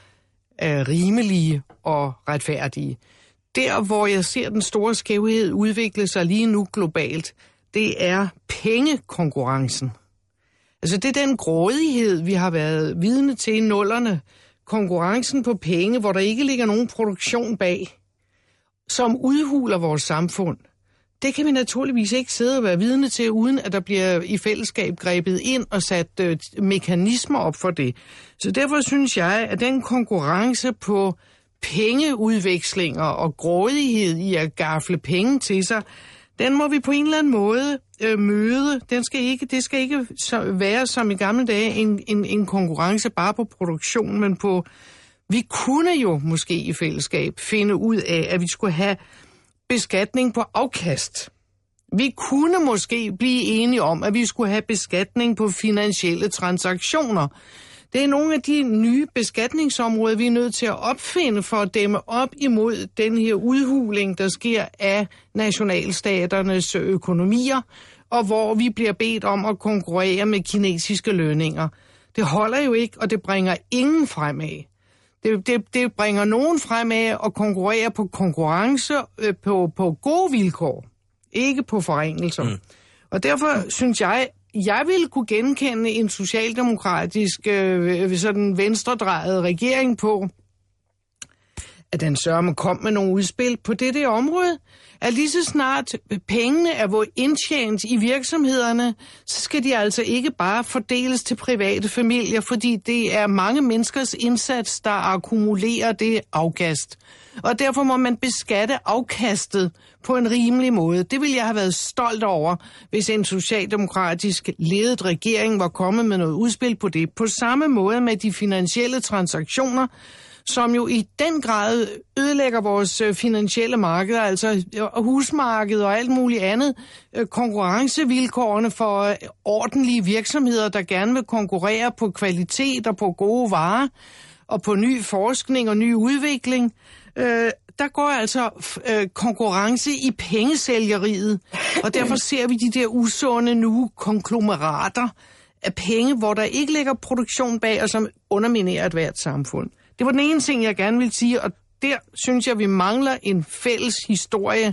Speaker 7: rimelige og retfærdige. Der, hvor jeg ser den store skævhed udvikle sig lige nu globalt, det er pengekonkurrencen. Altså det er den grådighed, vi har været vidne til i nullerne. Konkurrencen på penge, hvor der ikke ligger nogen produktion bag, som udhuler vores samfund. Det kan vi naturligvis ikke sidde og være vidne til, uden at der bliver i fællesskab grebet ind og sat mekanismer op for det. Så derfor synes jeg, at den konkurrence på pengeudvekslinger og grådighed i at gafle penge til sig, den må vi på en eller anden måde møde. Det skal ikke være som i gamle dage en konkurrence bare på produktion, men på... Vi kunne jo måske i fællesskab finde ud af, at vi skulle have beskatning på afkast. Vi kunne måske blive enige om, at vi skulle have beskatning på finansielle transaktioner. Det er nogle af de nye beskatningsområder, vi er nødt til at opfinde for at dæmme op imod den her udhuling, der sker af nationalstaternes økonomier, og hvor vi bliver bedt om at konkurrere med kinesiske lønninger. Det holder jo ikke, og det bringer ingen fremad. Det bringer nogen fremad at konkurrere på konkurrence på gode vilkår, ikke på forringelser. Og derfor synes jeg ville kunne genkende en socialdemokratisk, sådan venstredrejet regering på, at den sørme kom med nogle udspil på det område. At lige så snart pengene er indtjent i virksomhederne, så skal de altså ikke bare fordeles til private familier, fordi det er mange menneskers indsats, der akkumulerer det afkast. Og derfor må man beskatte afkastet på en rimelig måde. Det ville jeg have været stolt over, hvis en socialdemokratisk ledet regering var kommet med noget udspil på det. På samme måde med de finansielle transaktioner, som jo i den grad ødelægger vores finansielle markeder, altså husmarkedet og alt muligt andet. Konkurrencevilkårene for ordentlige virksomheder, der gerne vil konkurrere på kvalitet og på gode varer, og på ny forskning og ny udvikling. Der går altså konkurrence i pengesælgeriet, og derfor ser vi de der usunde nu konglomerater af penge, hvor der ikke ligger produktion bag, og som underminerer et hvert samfund. Det var den ene ting, jeg gerne vil sige, og der synes jeg, vi mangler en fælles historie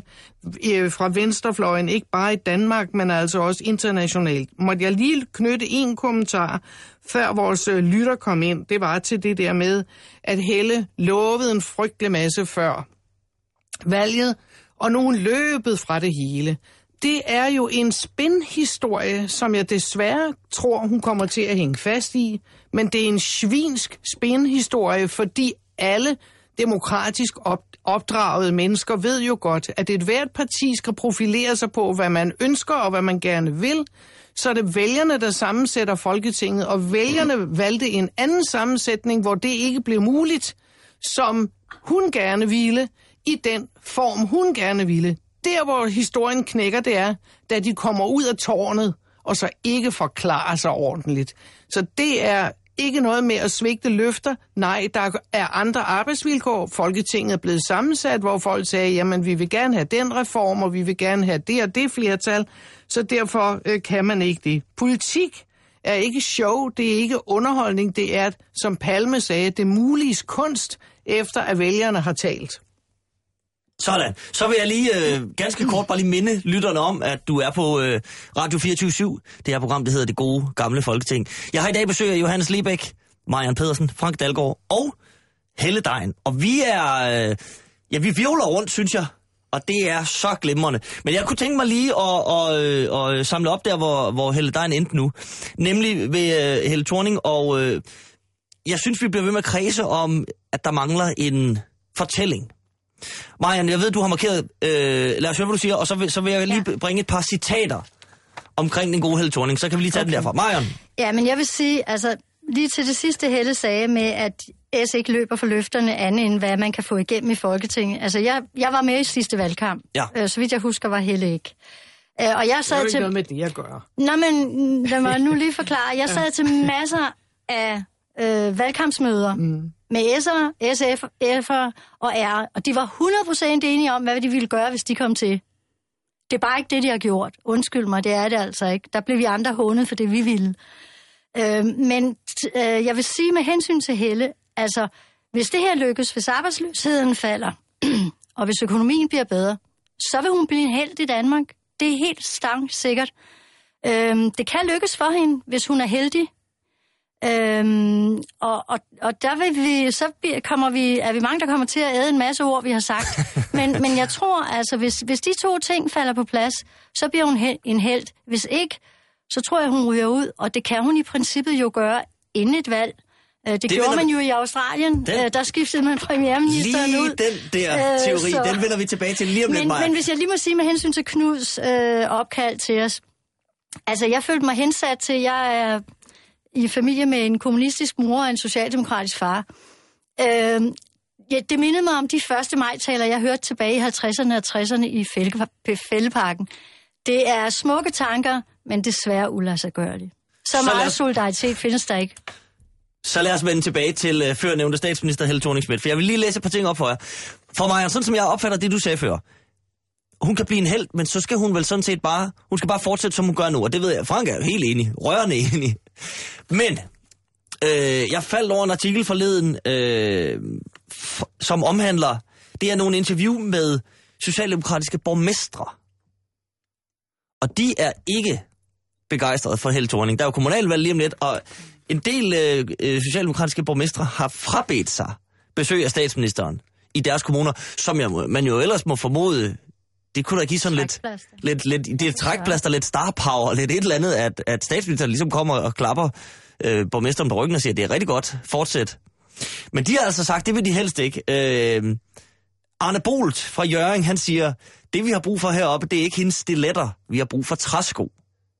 Speaker 7: fra venstrefløjen, ikke bare i Danmark, men altså også internationalt. Måtte jeg lige knytte en kommentar, før vores lytter kom ind, det var til det der med, at Helle lovede en frygtelig masse før valget, og nu løbet fra det hele. Det er jo en spinhistorie, som jeg desværre tror, hun kommer til at hænge fast i, men det er en svinsk spinhistorie, fordi alle demokratisk opdragede mennesker ved jo godt, at et hvert parti skal profilere sig på, hvad man ønsker og hvad man gerne vil. Så er det vælgerne, der sammensætter Folketinget, og vælgerne valgte en anden sammensætning, hvor det ikke blev muligt, som hun gerne ville, i den form hun gerne ville. Der, hvor historien knækker, det er, da de kommer ud af tårnet, og så ikke forklarer sig ordentligt. Så det er ikke noget med at svigte løfter. Nej, der er andre arbejdsvilkår. Folketinget er blevet sammensat, hvor folk sagde, jamen vi vil gerne have den reform, og vi vil gerne have det og det flertal. Så derfor kan man ikke det. Politik er ikke show, det er ikke underholdning, det er, som Palme sagde, det muliges kunst, efter at vælgerne har talt.
Speaker 4: Sådan. Så vil jeg lige ganske kort bare lige minde lytterne om, at du er på Radio 24/7. Det her program, det hedder Det Gode Gamle Folketing. Jeg har i dag besøg af Johannes Lebæk, Marian Pedersen, Frank Dalgaard og Helle Degn. Og vi er... vi virvler rundt, synes jeg. Og det er så glimrende. Men jeg kunne tænke mig lige at samle op der, hvor Helle Degn endte nu. Nemlig ved Helle Thorning. Og jeg synes, vi bliver ved med at kredse om, at der mangler en fortælling. Marian, jeg ved, du har markeret, lad os høre, hvad du siger, og så vil jeg lige bringe et par citater omkring den gode Helle Thorning, så kan vi lige tage den derfra. Marian?
Speaker 5: Ja, men jeg vil sige, altså lige til det sidste Helle sagde med, at S ikke løber for løfterne andet end hvad man kan få igennem i Folketinget. Altså, jeg var med i sidste valgkamp, så vidt jeg husker, var Helle ikke. Og jeg sad
Speaker 7: det er ikke noget med det at gøre.
Speaker 5: Nå, men lad mig nu lige forklare. Jeg sad til masser af valgkampsmøder med S'er, SF, F'er og R, og de var 100% enige om, hvad de ville gøre, hvis de kom til. Det er bare ikke det, de har gjort. Undskyld mig, det er det altså ikke. Der blev vi andre hånet for det, vi ville. Men jeg vil sige med hensyn til Helle, altså, hvis det her lykkes, hvis arbejdsløsheden falder, og hvis økonomien bliver bedre, så vil hun blive en helt i Danmark. Det er helt sikkert. Det kan lykkes for hende, hvis hun er heldig. Og der vil vi, så er vi mange, der kommer til at æde en masse ord, vi har sagt. Men jeg tror, altså, hvis de to ting falder på plads, så bliver hun en helt. Hvis ikke, så tror jeg, hun ryger ud, og det kan hun i princippet jo gøre inden et valg. Det gjorde man jo i Australien. Der skiftede man premierministeren ud.
Speaker 4: Lige den der teori, den vender vi tilbage til lige om lidt, Maja.
Speaker 5: Men hvis jeg lige må sige med hensyn til Knuds opkald til os. Altså, jeg følte mig hensat til, jeg er i familie med en kommunistisk mor og en socialdemokratisk far. Det mindede mig om de 1. maj-taler, jeg hørte tilbage i 50'erne og 60'erne i Fældeparken. Det er smukke tanker, men desværre uladsiggørligt. Så meget solidaritet findes der ikke.
Speaker 4: Så lad os vende tilbage til førnævnte statsminister Helle Thorning-Schmidt, for jeg vil lige læse et par ting op for jer. For mig, sådan som jeg opfatter det, du sagde før, hun kan blive en helt, men så skal hun vel sådan set bare, hun skal bare fortsætte, som hun gør nu, og det ved jeg, Frank er jo helt enig, rørende enig. Men jeg faldt over en artikel forleden, som omhandler, det er nogle interview med socialdemokratiske borgmestre. Og de er ikke begejstrede for Helle Thorning. Der er jo kommunalvalg lige om lidt, og en del socialdemokratiske borgmestre har frabedt sig besøg af statsministeren i deres kommuner, som man jo ellers må formode, det kunne da give sådan lidt det er trækplaster, lidt star power, lidt et eller andet, at statsministeren ligesom kommer og klapper borgmesteren på ryggen og siger, det er rigtig godt, fortsæt. Men de har altså sagt, det vil de helst ikke. Arne Bolt fra Hjørring, han siger, det vi har brug for heroppe, det er ikke hendes stiletter, vi har brug for træsko.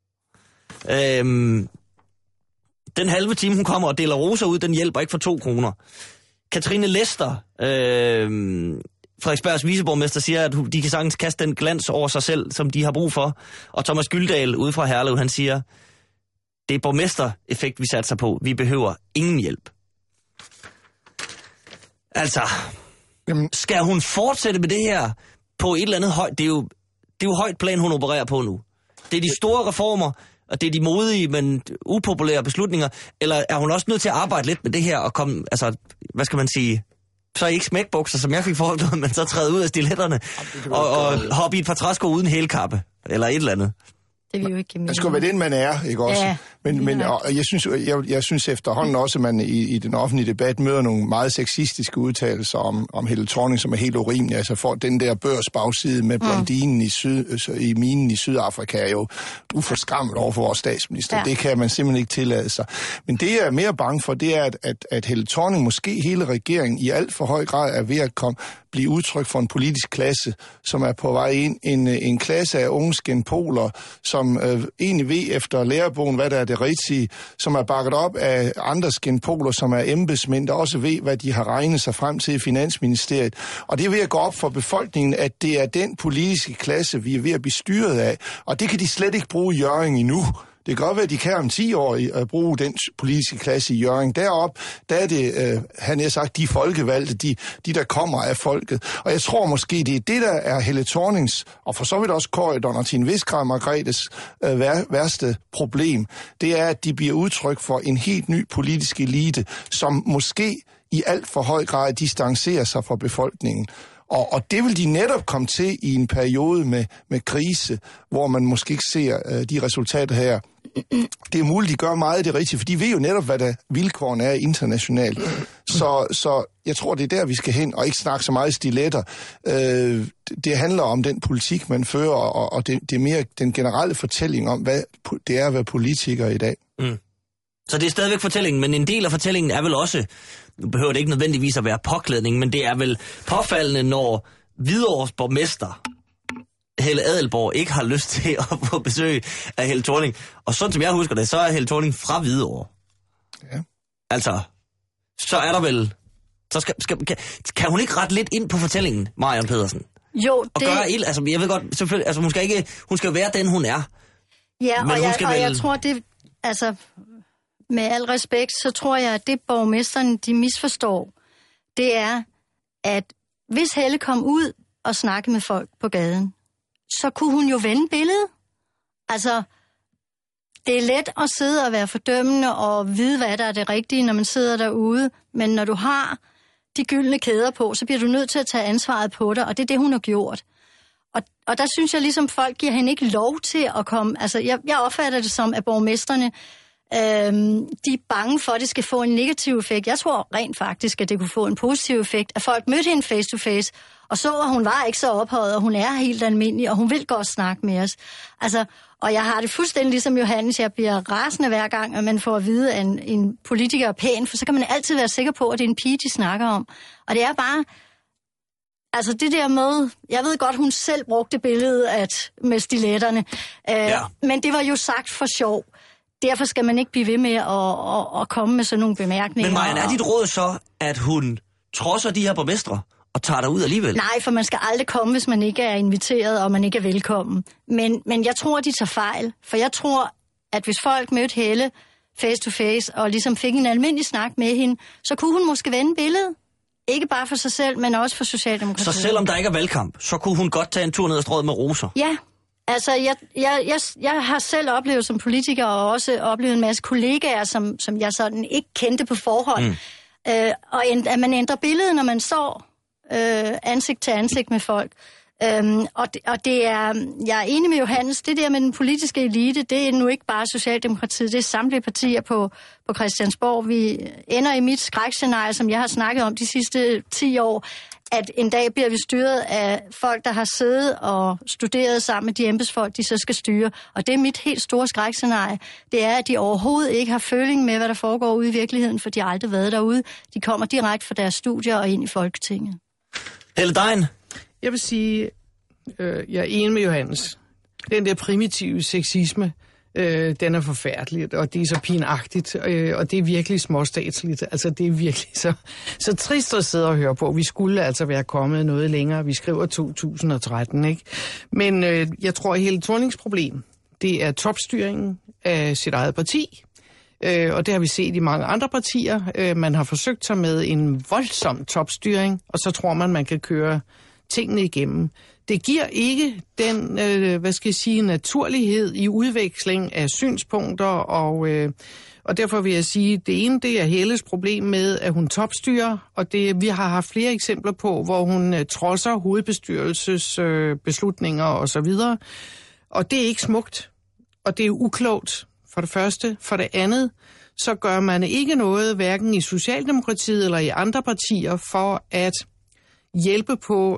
Speaker 4: Den halve time, hun kommer og deler roser ud, den hjælper ikke for 2 kroner. Katrine Lester, Frederiksbergs viceborgmester, siger, at de kan sagtens kaste den glans over sig selv, som de har brug for. Og Thomas Gyldal ude fra Herlev, han siger, det er borgmestereffekt, vi satser på. Vi behøver ingen hjælp. Altså, skal hun fortsætte med det her på et eller andet højt? Det er jo højt plan, hun opererer på nu. Det er de store reformer, og det er de modige, men upopulære beslutninger. Eller er hun også nødt til at arbejde lidt med det her og komme, altså, hvad skal man sige, så ikke smækbukser, som jeg fik forholdt, men så træde ud af stiletterne og hoppe i et par træsko uden hælkappe, eller et eller andet.
Speaker 5: Det vil jo ikke give mening.
Speaker 6: Det skal være den, man er, ikke også?
Speaker 5: Ja,
Speaker 6: men jeg synes efterhånden også, at man i den offentlige debat møder nogle meget sexistiske udtalelser om Helle Thorning, som er helt urimelig. Altså for den der børsbagside med blondinen i minen i Sydafrika er jo uforskræmmet over for vores statsminister. Ja. Det kan man simpelthen ikke tillade sig. Men det, jeg er mere bange for, det er, at Helle Thorning, måske hele regeringen, i alt for høj grad er ved at blive udtryk for en politisk klasse, som er på vej ind. En klasse af unge skinpoler, som egentlig ved efter lærebogen, hvad der er det rigtige, som er bakket op af andre skinpoler, som er embedsmænd, der også ved, hvad de har regnet sig frem til i Finansministeriet. Og det er ved at gå op for befolkningen, at det er den politiske klasse, vi er ved at blive styret af. Og det kan de slet ikke bruge i Hjørring endnu. Det kan godt være, at de kan om 10 år at bruge den politiske klasse i Hjørring. Deroppe, der er det, han har sagt, de folkevalgte, de der kommer af folket. Og jeg tror måske, det er det, der er Helle Thornings, og for så vidt også Corydon og til en vis grad Margrethes værste problem. Det er, at de bliver udtryk for en helt ny politisk elite, som måske i alt for høj grad distancerer sig fra befolkningen. Og det vil de netop komme til i en periode med krise, hvor man måske ikke ser de resultater her. Det er muligt, de gør meget af det rigtige, for de ved jo netop, hvad der vilkårene er internationalt. Så jeg tror, det er der, vi skal hen, og ikke snakke så meget stiletter. Det handler om den politik, man fører, og det er mere den generelle fortælling om, hvad det er at være politiker i dag. Mm.
Speaker 4: Så det er stadigvæk fortællingen, men en del af fortællingen er vel også, nu behøver det ikke nødvendigvis at være påklædning, men det er vel påfaldende, når Hvidovres borgmester Helle Adelborg ikke har lyst til at få besøg af Helle Thorning. Og sådan som jeg husker det, så er Helle Thorning fra Hvidovre. Ja. Altså, så er der vel... Så kan hun ikke rette lidt ind på fortællingen, Marion Pedersen?
Speaker 5: Jo,
Speaker 4: og det... gøre altså, jeg ved godt, selvfølgelig, altså hun skal være den, hun er.
Speaker 5: Ja, men jeg tror, det... Altså, med al respekt, så tror jeg, at det borgmesterne, de misforstår, det er, at hvis Helle kom ud og snakkede med folk på gaden, så kunne hun jo vende billedet. Altså, det er let at sidde og være fordømmende og vide, hvad der er det rigtige, når man sidder derude. Men når du har de gyldne kæder på, så bliver du nødt til at tage ansvaret på dig, og det er det, hun har gjort. Og der synes jeg ligesom, folk giver hende ikke lov til at komme. Altså, jeg opfatter det som, at borgmesterne, de er bange for, at det skal få en negativ effekt. Jeg tror rent faktisk, at det kunne få en positiv effekt, at folk mødte hende face to face, og så, at hun var ikke så ophøjet, og hun er helt almindelig, og hun vil godt snakke med os. Altså, og jeg har det fuldstændig ligesom Johannes, jeg bliver rasende hver gang, at man får at vide, at en politiker er pæn, for så kan man altid være sikker på, at det er en pige, de snakker om. Og det er bare, altså det der med, jeg ved godt, hun selv brugte billedet med stiletterne, men det var jo sagt for sjov. Derfor skal man ikke blive ved med at komme med sådan nogle bemærkninger. Men
Speaker 4: Marian, er dit råd så, at hun trodser de her borgmestre og tager dig ud alligevel?
Speaker 5: Nej, for man skal aldrig komme, hvis man ikke er inviteret, og man ikke er velkommen. Men jeg tror, de tager fejl. For jeg tror, at hvis folk mødte Helle face to face, og ligesom fik en almindelig snak med hende, så kunne hun måske vende billedet. Ikke bare for sig selv, men også for Socialdemokratiet.
Speaker 4: Så selvom der ikke er valgkamp, så kunne hun godt tage en tur ned ad Strøget med roser?
Speaker 5: Ja. Altså, jeg har selv oplevet som politiker, og også oplevet en masse kollegaer, som jeg sådan ikke kendte på forhånd. Og at man ændrer billedet, når man står ansigt til ansigt med folk. Og det er, jeg er enig med Johannes, det der med den politiske elite, det er nu ikke bare Socialdemokratiet, det er samtlige partier på Christiansborg. Vi ender i mit skrækscenarie, som jeg har snakket om de sidste 10 år, at en dag bliver vi styret af folk, der har siddet og studeret sammen med de embedsfolk, de så skal styre. Og det er mit helt store skrækscenarie. Det er, at de overhovedet ikke har føling med, hvad der foregår ude i virkeligheden, for de har aldrig været derude. De kommer direkte fra deres studier og ind i Folketinget.
Speaker 4: Helle Dejen?
Speaker 7: Jeg vil sige, jeg er enig med Johannes. Den der primitive sexisme, den er forfærdelig, og det er så pinagtigt, og det er virkelig småstatsligt. Altså, det er virkelig så trist at sidde og høre på. Vi skulle altså være kommet noget længere. Vi skriver 2013, ikke? Men jeg tror, at hele Thornings problem, det er topstyringen af sit eget parti. Og det har vi set i mange andre partier. Man har forsøgt sig med en voldsom topstyring, og så tror man kan køre tingene igennem. Det giver ikke den, naturlighed i udveksling af synspunkter, og derfor vil jeg sige, det ene, det er Helles problem med, at hun topstyrer, og vi har haft flere eksempler på, hvor hun trodser hovedbestyrelses beslutninger osv., og det er ikke smukt, og det er uklogt, for det første. For det andet, så gør man ikke noget, hverken i Socialdemokratiet eller i andre partier, for at hjælpe på,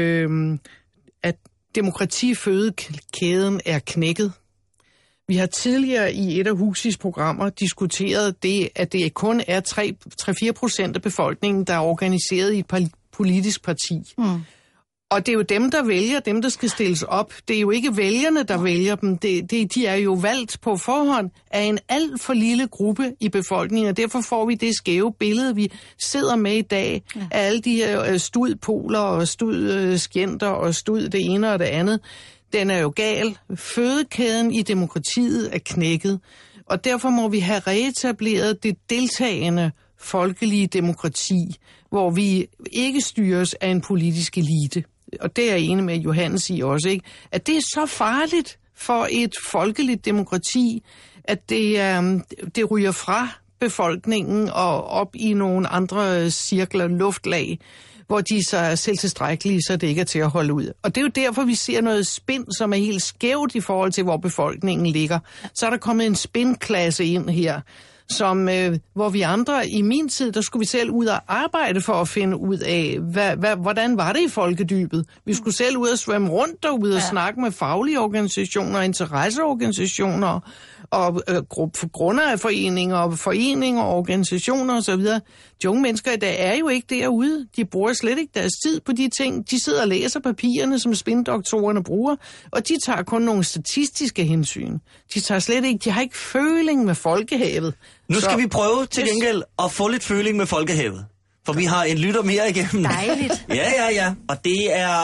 Speaker 7: at demokratifødekæden er knækket. Vi har tidligere i et af Huxis programmer diskuteret det, at det kun er 3-4% af befolkningen, der er organiseret i et politisk parti. Mm. Og det er jo dem, der vælger, dem, der skal stilles op. Det er jo ikke vælgerne, der vælger dem. De er jo valgt på forhånd af en alt for lille gruppe i befolkningen, og derfor får vi det skæve billede, vi sidder med i dag, af alle de her studpoler og studskjenter og stud det ene og det andet. Den er jo gal. Fødekæden i demokratiet er knækket, og derfor må vi have reetableret det deltagende folkelige demokrati, hvor vi ikke styres af en politisk elite. Og det er jeg enig med Johannes i også, ikke? At det er så farligt for et folkeligt demokrati, at det ryger fra befolkningen og op i nogle andre cirkler, luftlag, hvor de så er selvtilstrækkelige, så det ikke er til at holde ud. Og det er jo derfor, vi ser noget spin, som er helt skævt i forhold til, hvor befolkningen ligger. Så er der kommet en spinklasse ind her, som, hvor vi andre i min tid, der skulle vi selv ud og arbejde for at finde ud af, hvordan var det i folkedybet. Vi skulle selv ud og svømme rundt derude og snakke med faglige organisationer, interesseorganisationer og grundejerforeninger og foreninger og organisationer osv. De unge mennesker i dag er jo ikke derude. De bruger slet ikke deres tid på de ting. De sidder og læser papirerne, som spindoktorerne bruger, og de tager kun nogle statistiske hensyn. De har ikke føling med folkehavet.
Speaker 4: Nu skal vi prøve til gengæld at få lidt føling med folkehavet. For vi har en lytter mere igennem.
Speaker 5: Dejligt.
Speaker 4: Ja. Og det er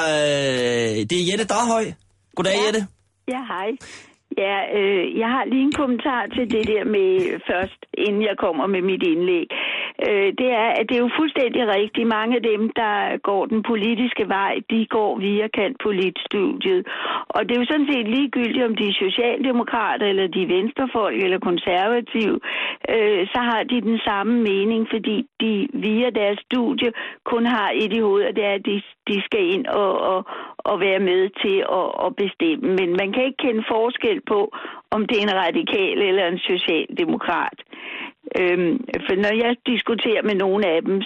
Speaker 4: Jette Darhøj. Goddag, Jette.
Speaker 9: Ja, hej. Ja, jeg har lige en kommentar til det der med først, inden jeg kommer med mit indlæg. Det er, at det er jo fuldstændig rigtigt. Mange af dem, der går den politiske vej, de går via kant-politstudiet. Og det er jo sådan set ligegyldigt, om de er socialdemokrater, eller de er venstrefolk, eller konservative, så har de den samme mening, fordi de via deres studie kun har et i hovedet, og det er, at de skal ind og være med til at bestemme. Men man kan ikke kende forskel på, om det er en radikal eller en socialdemokrat. For når jeg diskuterer med nogle af dem,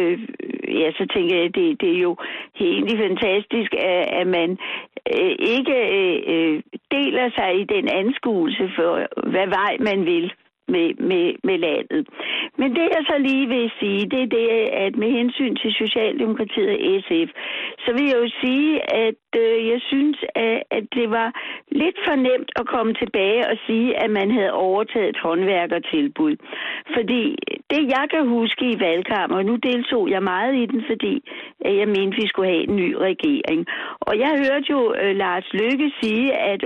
Speaker 9: så tænker jeg, at det er jo helt fantastisk, at man ikke deler sig i den anskuelse for, hvad vej man vil med landet. Men det jeg så lige vil sige, det er det, at med hensyn til Socialdemokratiet og SF, så vil jeg jo sige, at jeg synes, at det var lidt for nemt at komme tilbage og sige, at man havde overtaget et håndværkertilbud. Fordi det, jeg kan huske i valgkampen, og nu deltog jeg meget i den, fordi jeg mente, vi skulle have en ny regering. Og jeg hørte jo Lars Løkke sige, at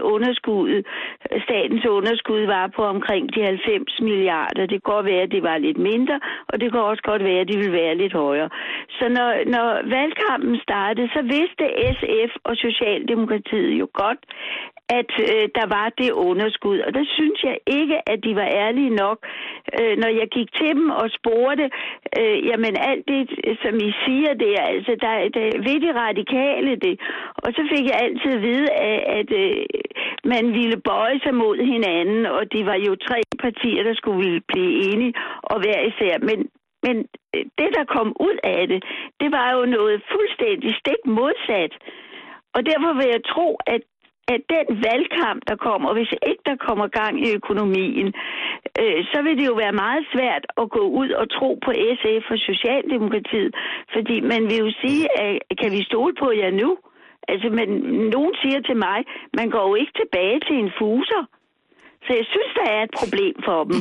Speaker 9: statens underskud var på omkring de 90 milliarder. Det kan godt være, at det var lidt mindre, og det kan også godt være, at det ville være lidt højere. Så når valgkampen startede, så vidste SF og Socialdemokratiet jo godt, at der var det underskud. Og der synes jeg ikke, at de var ærlige nok, når jeg gik til dem og spurgte, jamen alt det, som I siger, det er altså, der ved de radikale det. Og så fik jeg altid at vide, at man ville bøje sig mod hinanden, og de var jo 3 partier, der skulle blive enige og hver især. Men det, der kom ud af det, det var jo noget fuldstændig stik modsat. Og derfor vil jeg tro, at den valgkamp, der kommer, hvis ikke der kommer gang i økonomien, så vil det jo være meget svært at gå ud og tro på SF og Socialdemokratiet. Fordi man vil jo sige, at kan vi stole på jer nu? Altså, men nogen siger til mig, man går jo ikke tilbage til en fuser. Så jeg synes, der er et problem for dem.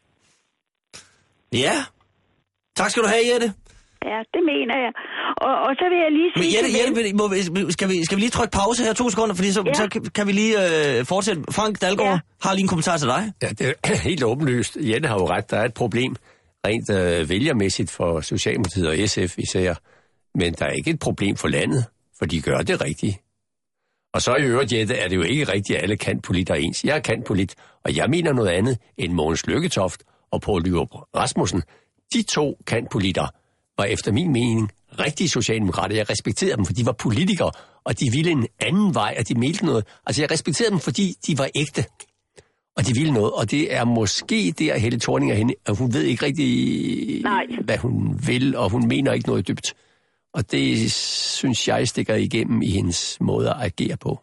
Speaker 4: Ja. Tak skal du have, Jette.
Speaker 9: Ja, det mener jeg. Og så vil jeg lige sige...
Speaker 4: Men Jette, skal vi lige trykke pause her 2 sekunder, fordi så kan vi lige fortsætte. Frank Dalgaard har lige en kommentar til dig.
Speaker 3: Ja, det er helt åbenlyst. Jette har jo ret. Der er et problem rent vælgermæssigt for Socialdemokratiet og SF især. Men der er ikke et problem for landet, for de gør det rigtigt. Og så i øvrigt, Jette, er det jo ikke rigtigt, at alle kantpoliter er ens. Jeg er kantpolit, og jeg mener noget andet end Mogens Lykketoft og Poul Nyrup Rasmussen. De 2 kantpoliter var efter min mening rigtige socialdemokrater. Jeg respekterede dem, for de var politikere, og de ville en anden vej, og de mente noget. Altså, jeg respekterede dem, fordi de var ægte, og de ville noget. Og det er måske der, Helle Thorning er henne, at hun ved ikke rigtig, hvad hun vil, og hun mener ikke noget dybt. Og det synes jeg stikker igennem i hendes måde at agere på.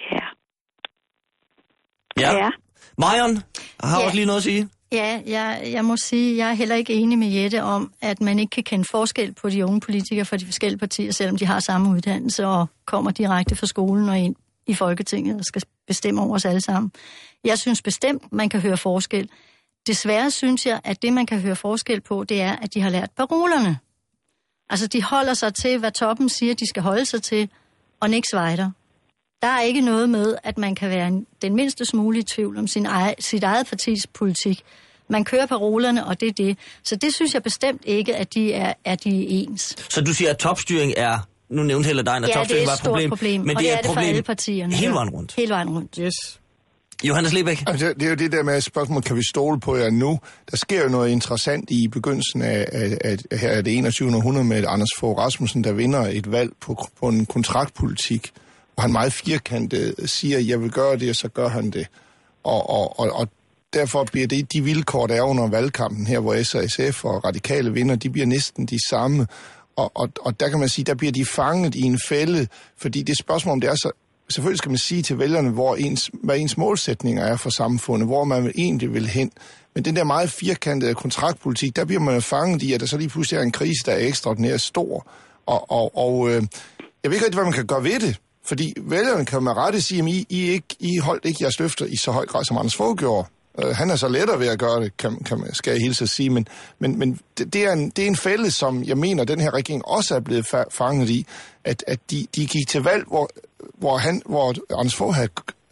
Speaker 4: Ja. Marion har også lige noget at sige.
Speaker 5: Ja, jeg må sige, jeg er heller ikke enig med Jette om, at man ikke kan kende forskel på de unge politikere fra de forskellige partier, selvom de har samme uddannelse og kommer direkte fra skolen og ind i Folketinget og skal bestemme over os alle sammen. Jeg synes bestemt, man kan høre forskel. Desværre synes jeg, at det, man kan høre forskel på, det er, at de har lært parolerne. Altså, de holder sig til, hvad toppen siger, de skal holde sig til, og niks weiter. Der er ikke noget med, at man kan være den mindste smule i tvivl om sit eget partis politik. Man kører parolerne, og det er det. Så det synes jeg bestemt ikke, at de er ens.
Speaker 4: Så du siger, at topstyring er... Nu nævnte Helle Dein, at topstyring var et
Speaker 5: stort problem.
Speaker 4: Men
Speaker 5: og
Speaker 4: det er
Speaker 5: et problem for alle partierne.
Speaker 4: Hele vejen rundt.
Speaker 5: Hele vejen rundt.
Speaker 7: Yes.
Speaker 4: Johannes Lebæk.
Speaker 6: Altså, det er jo det der med spørgsmålet, kan vi stole på jer nu? Der sker jo noget interessant i begyndelsen af her er det 21. århundrede med Anders Fogh Rasmussen, der vinder et valg på en kontraktpolitik, hvor han meget firkantet siger, jeg vil gøre det, og så gør han det. Og derfor bliver det de vilkår, der er under valgkampen her, hvor SRSF og radikale vinder, de bliver næsten de samme. Og der kan man sige, der bliver de fanget i en fælde, fordi det spørgsmål, om det er så... Selvfølgelig skal man sige til vælgerne, hvad ens målsætninger er for samfundet, hvor man egentlig vil hen. Men den der meget firkantede kontraktpolitik, der bliver man jo fanget i, at der så lige pludselig er en krise, der er ekstraordinært stor. Og jeg ved ikke rigtig, hvad man kan gøre ved det. Fordi vælgerne kan med rette sige, at I holdt ikke jeres løfter i så høj grad, som Anders Fogh gjorde. Han er så lettere ved at gøre det, skal jeg hilse at sige. Men det er en fælde, som jeg mener, den her regering også er blevet fanget i, at de gik til valg, hvor Anders Fogh havde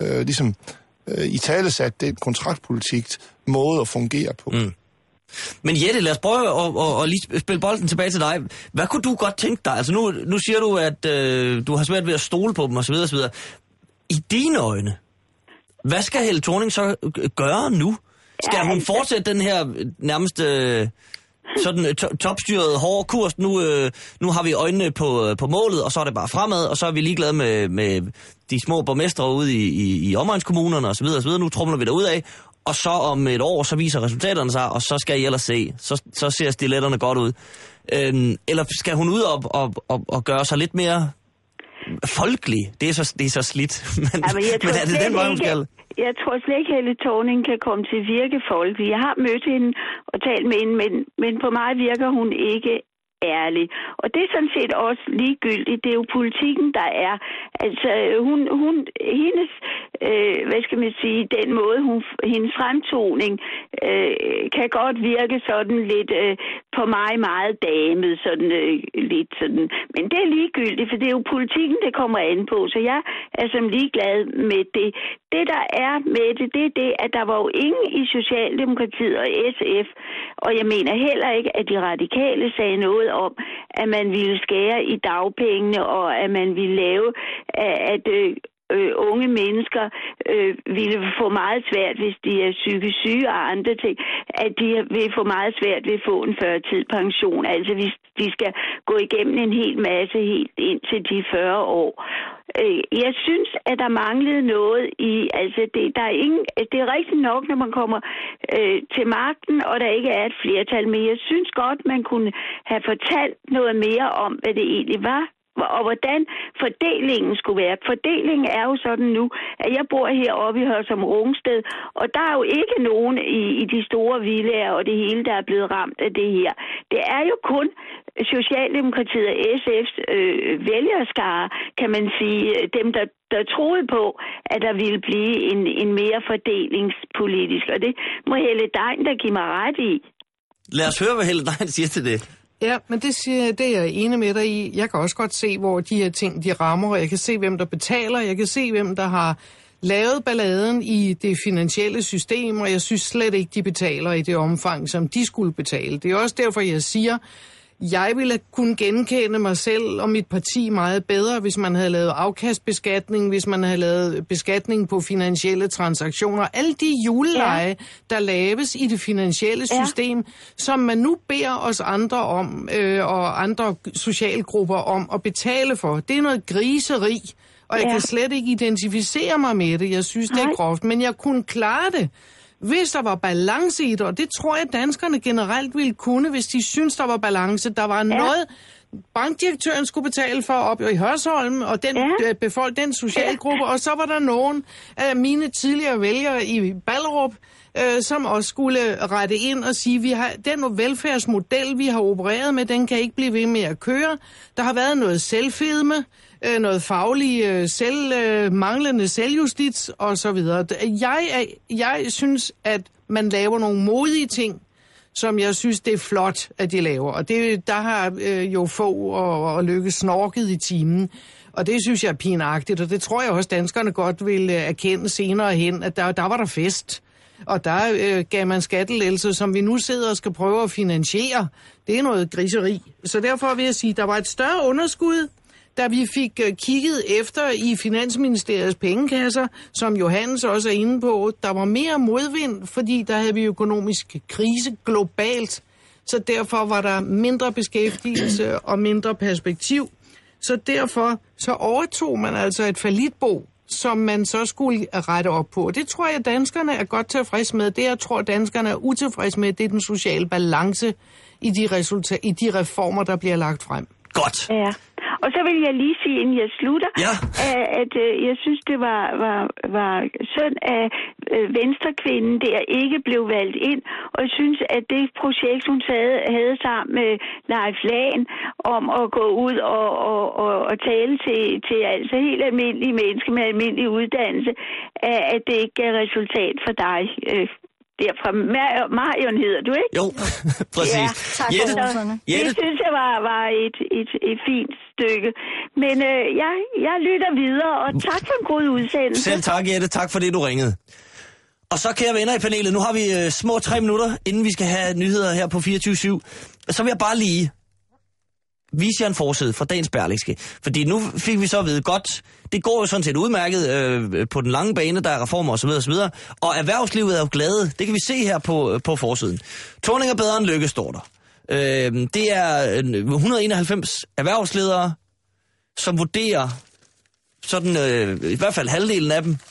Speaker 6: i tale sat den kontraktpolitik måde at fungere på. Mm.
Speaker 4: Men Jette, lad os prøve at lige spille bolden tilbage til dig. Hvad kunne du godt tænke dig? Altså nu siger du, at du har svært ved at stole på dem osv. osv. I dine øjne, hvad skal Helle Thorning så gøre nu? Skal hun fortsætte den her nærmest sådan topstyret hårde kurs? Nu har vi øjnene på målet, og så er det bare fremad, og så er vi ligeglade med de små borgmestre ude i omegnskommunerne osv. Nu tromler vi derudad, og så om et år, så viser resultaterne sig, og så skal I ellers se. Så ser stiletterne godt ud. Eller skal hun ud og gøre sig lidt mere folkelig? Det er så slidt. Men er det den vej, hun skal?
Speaker 9: Jeg tror slet ikke, Helle Thorning kan komme til virke folkelig. Jeg har mødt hende og talt med hende, men på mig virker hun ikke ærlig. Og det er sådan set også ligegyldigt. Det er jo politikken, der er. Altså, hendes, hvad skal man sige, den måde, hendes fremtoning kan godt virke sådan lidt på mig meget damet, sådan lidt sådan. Men det er ligegyldigt, for det er jo politikken, det kommer an på. Så jeg er som ligeglad med det. Det, der er med det er det, at der var jo ingen i Socialdemokratiet og SF, og jeg mener heller ikke, at de radikale sagde noget om, at man ville skære i dagpengene, og at man ville lave, at unge mennesker ville få meget svært, hvis de er psykisk syge og andre ting, at de vil få meget svært ved at få en førtidspension. Altså hvis de skal gå igennem en hel masse helt ind til de 40 år. Jeg synes, at der manglede noget i, altså det er rigtigt nok, når man kommer til magten, og der ikke er et flertal, men jeg synes godt, man kunne have fortalt noget mere om, hvad det egentlig var, og hvordan fordelingen skulle være. Fordelingen er jo sådan nu, at jeg bor heroppe i Hørsholm Rungsted, og der er jo ikke nogen i de store villaer og det hele, der er blevet ramt af det her. Det er jo kun Socialdemokratiet og SF's vælgerskare, kan man sige, dem, der troede på, at der ville blive en mere fordelingspolitisk. Og det må Helle Degn da give mig ret i.
Speaker 4: Lad os høre, hvad Helle Degn siger til det.
Speaker 7: Ja, men det er jeg enig med dig i. Jeg kan også godt se, hvor de her ting, de rammer, og jeg kan se, hvem der betaler. Jeg kan se, hvem der har lavet balladen i det finansielle system, og jeg synes slet ikke, de betaler i det omfang, som de skulle betale. Det er også derfor, jeg siger, jeg ville kunne genkende mig selv og mit parti meget bedre, hvis man havde lavet afkastbeskatning, hvis man havde lavet beskatning på finansielle transaktioner. Alle de juleleje, der laves i det finansielle system, som man nu beder os andre om, og andre socialgrupper om at betale for. Det er noget griseri, og jeg kan slet ikke identificere mig med det. Jeg synes, det er groft, men jeg kunne klare det, hvis der var balance i det, og det tror jeg, danskerne generelt ville kunne, hvis de synes, der var balance. Der var noget, bankdirektøren skulle betale for op i Hørsholm, og den socialgruppe, og så var der nogen af mine tidligere vælgere i Ballerup, som også skulle rette ind og sige, den velfærdsmodel, vi har opereret med, den kan ikke blive ved med at køre. Der har været noget selvfedme, noget faglig manglende selvjustits og så videre. Jeg synes, at man laver nogle modige ting, som jeg synes, det er flot, at de laver. Og der har jo få og Lykke snorket i timen. Og det synes jeg er pinagtigt, og det tror jeg også, danskerne godt vil erkende senere hen, at der var der fest. Og der gav man skattelettelser, som vi nu sidder og skal prøve at finansiere. Det er noget griseri. Så derfor vil jeg sige, at der var et større underskud, da vi fik kigget efter i Finansministeriets pengekasser, som Johannes også er inde på. Der var mere modvind, fordi der havde vi økonomisk krise globalt. Så derfor var der mindre beskæftigelse og mindre perspektiv. Så derfor så overtog man altså et fallitbo, som man så skulle rette op på. Det tror jeg, danskerne er godt tilfreds med. Det, jeg tror, danskerne er utilfreds med, det er den sociale balance i de reformer, der bliver lagt frem.
Speaker 4: Godt.
Speaker 9: Ja. Og så vil jeg lige sige, inden jeg slutter, at jeg synes, det var synd, at venstrekvinden der ikke blev valgt ind. Og jeg synes, at det projekt, hun havde sammen med Leif Lahn om at gå ud og tale til altså helt almindelige mennesker med almindelig uddannelse, at det ikke gav resultat for dig. Derfra Marion hedder du, ikke?
Speaker 4: Jo, præcis.
Speaker 5: Ja, tak for
Speaker 9: det synes jeg var et fint stykke. Men jeg lytter videre, og tak for en god udsendelse.
Speaker 4: Selv tak, Jette. Tak for det, du ringede. Og så, kære venner i panelet, nu har vi små 3 minutter, inden vi skal have nyheder her på 24/7. Så vil jeg bare lige vise jer en forside fra dagens Berlingske. Fordi nu fik vi så at vide godt, det går jo sådan set udmærket på den lange bane, der er reformer osv. osv. Og erhvervslivet er jo glade. Det kan vi se her på forsiden. Thorning er bedre end Lykke, står der. Det er 191 erhvervsledere, som vurderer sådan, i hvert fald halvdelen af dem,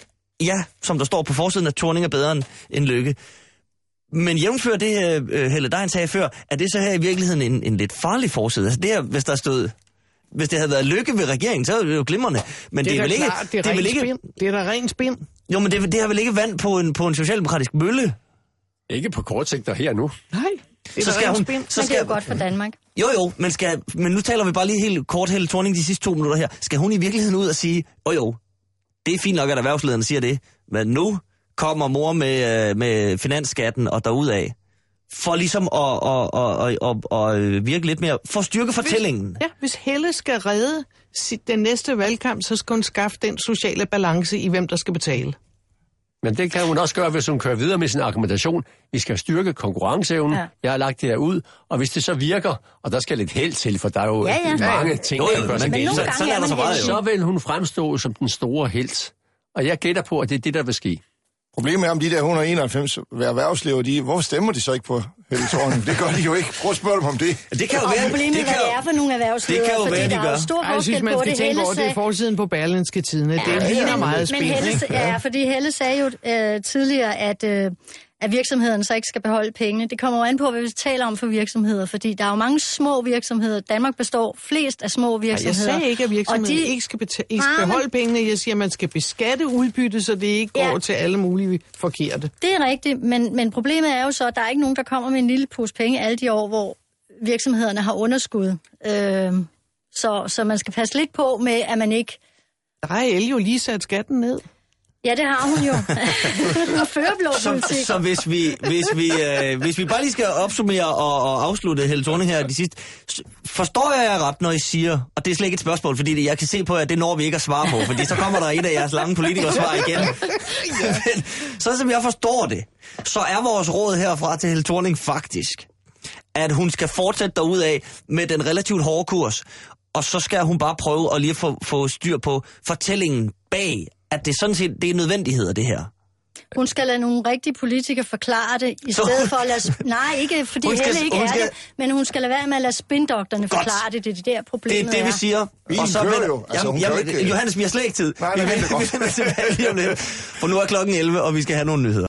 Speaker 4: som der står på forsiden, at Thorning er bedre end Lykke. Men jævnfør det, Helle Degn sagde før, er det så her i virkeligheden en lidt farlig forside. Altså det her, hvis det havde været Lykke ved regeringen, så er det jo glimrende. Men det er vel ikke...
Speaker 7: Det er da rent spin.
Speaker 4: Jo, men det har vel ikke vand på en socialdemokratisk mølle?
Speaker 3: Ikke på kort sigt og her nu.
Speaker 7: Nej, det er
Speaker 5: rent spin. Men det er jo godt for Danmark.
Speaker 4: Jo, men nu taler vi bare lige helt kort, Helle Thorning, de sidste 2 minutter her. Skal hun i virkeligheden ud og sige, det er fint nok, at erhvervslederne siger det, men nu kommer mor med finansskatten og derudad, for ligesom at virke lidt mere, for at styrke fortællingen.
Speaker 7: Hvis Helle skal redde den næste valgkamp, så skal hun skaffe den sociale balance i, hvem der skal betale.
Speaker 3: Men det kan hun også gøre, hvis hun kører videre med sin argumentation. Vi skal styrke konkurrenceevnen. Ja. Jeg har lagt det her ud, og hvis det så virker, og der skal lidt held til, for der er jo mange ting, der gør sig gældende. Så vil hun fremstå som den store helt. Og jeg gætter på, at det er det, der vil ske.
Speaker 6: Problemet er, om de der 191 erhvervslever, hvorfor stemmer de så ikke på Helle Thorning? Det gør de jo ikke. Prøv at spørge dem om det.
Speaker 4: Det kan jo være,
Speaker 5: problemet, hvad det er for nogle erhvervsledere,
Speaker 4: det kan jo være,
Speaker 5: fordi der er jo stor
Speaker 7: jeg synes, man skal tænke over det forsiden på Berlingske Tidende. Det ligner meget spændende.
Speaker 5: Ja, fordi Helle sagde jo tidligere, at virksomheden så ikke skal beholde pengene. Det kommer jo an på, hvad vi taler om for virksomheder, fordi der er jo mange små virksomheder. Danmark består flest af små virksomheder.
Speaker 7: Jeg sagde ikke, at virksomheden ikke skal beholde pengene. Jeg siger, at man skal beskatte udbytte, så det ikke går til alle mulige forkerte.
Speaker 5: Det er rigtigt, men problemet er jo så, at der er ikke nogen, der kommer med en lille pose penge alle de år, hvor virksomhederne har underskud. Så man skal passe lidt på med, at man ikke...
Speaker 7: Der har Elle jo lige sat skatten ned.
Speaker 5: Ja, det har hun jo. Og fører blå politik.
Speaker 4: Så hvis vi bare lige skal opsummere og afslutte Helle Thorning her de sidste... Forstår jeg ret, når I siger, og det er slet ikke et spørgsmål, fordi jeg kan se på, at det når vi ikke at svare på, fordi så kommer der et af jeres lange politikersvar igen. Men, så som jeg forstår det, så er vores råd herfra til Helle Thorning faktisk, at hun skal fortsætte derudad med den relativt hårde kurs, og så skal hun bare prøve at lige få styr på fortællingen bag, at det sådan set det er nødvendigheder, det her.
Speaker 5: Hun skal lade nogle rigtige politikere forklare det, i stedet for at lade... Nej, ikke fordi Helle ikke er det, men hun skal lade være med at lade spindokterne forklare det. Det er det der problemet er.
Speaker 4: Det er det, vi siger.
Speaker 6: Og så
Speaker 4: Johannes, vi har slet ikke tid.
Speaker 6: Nej,
Speaker 4: vi vender tilbage lige om lidt. For nu er klokken 11, og vi skal have nogle nyheder.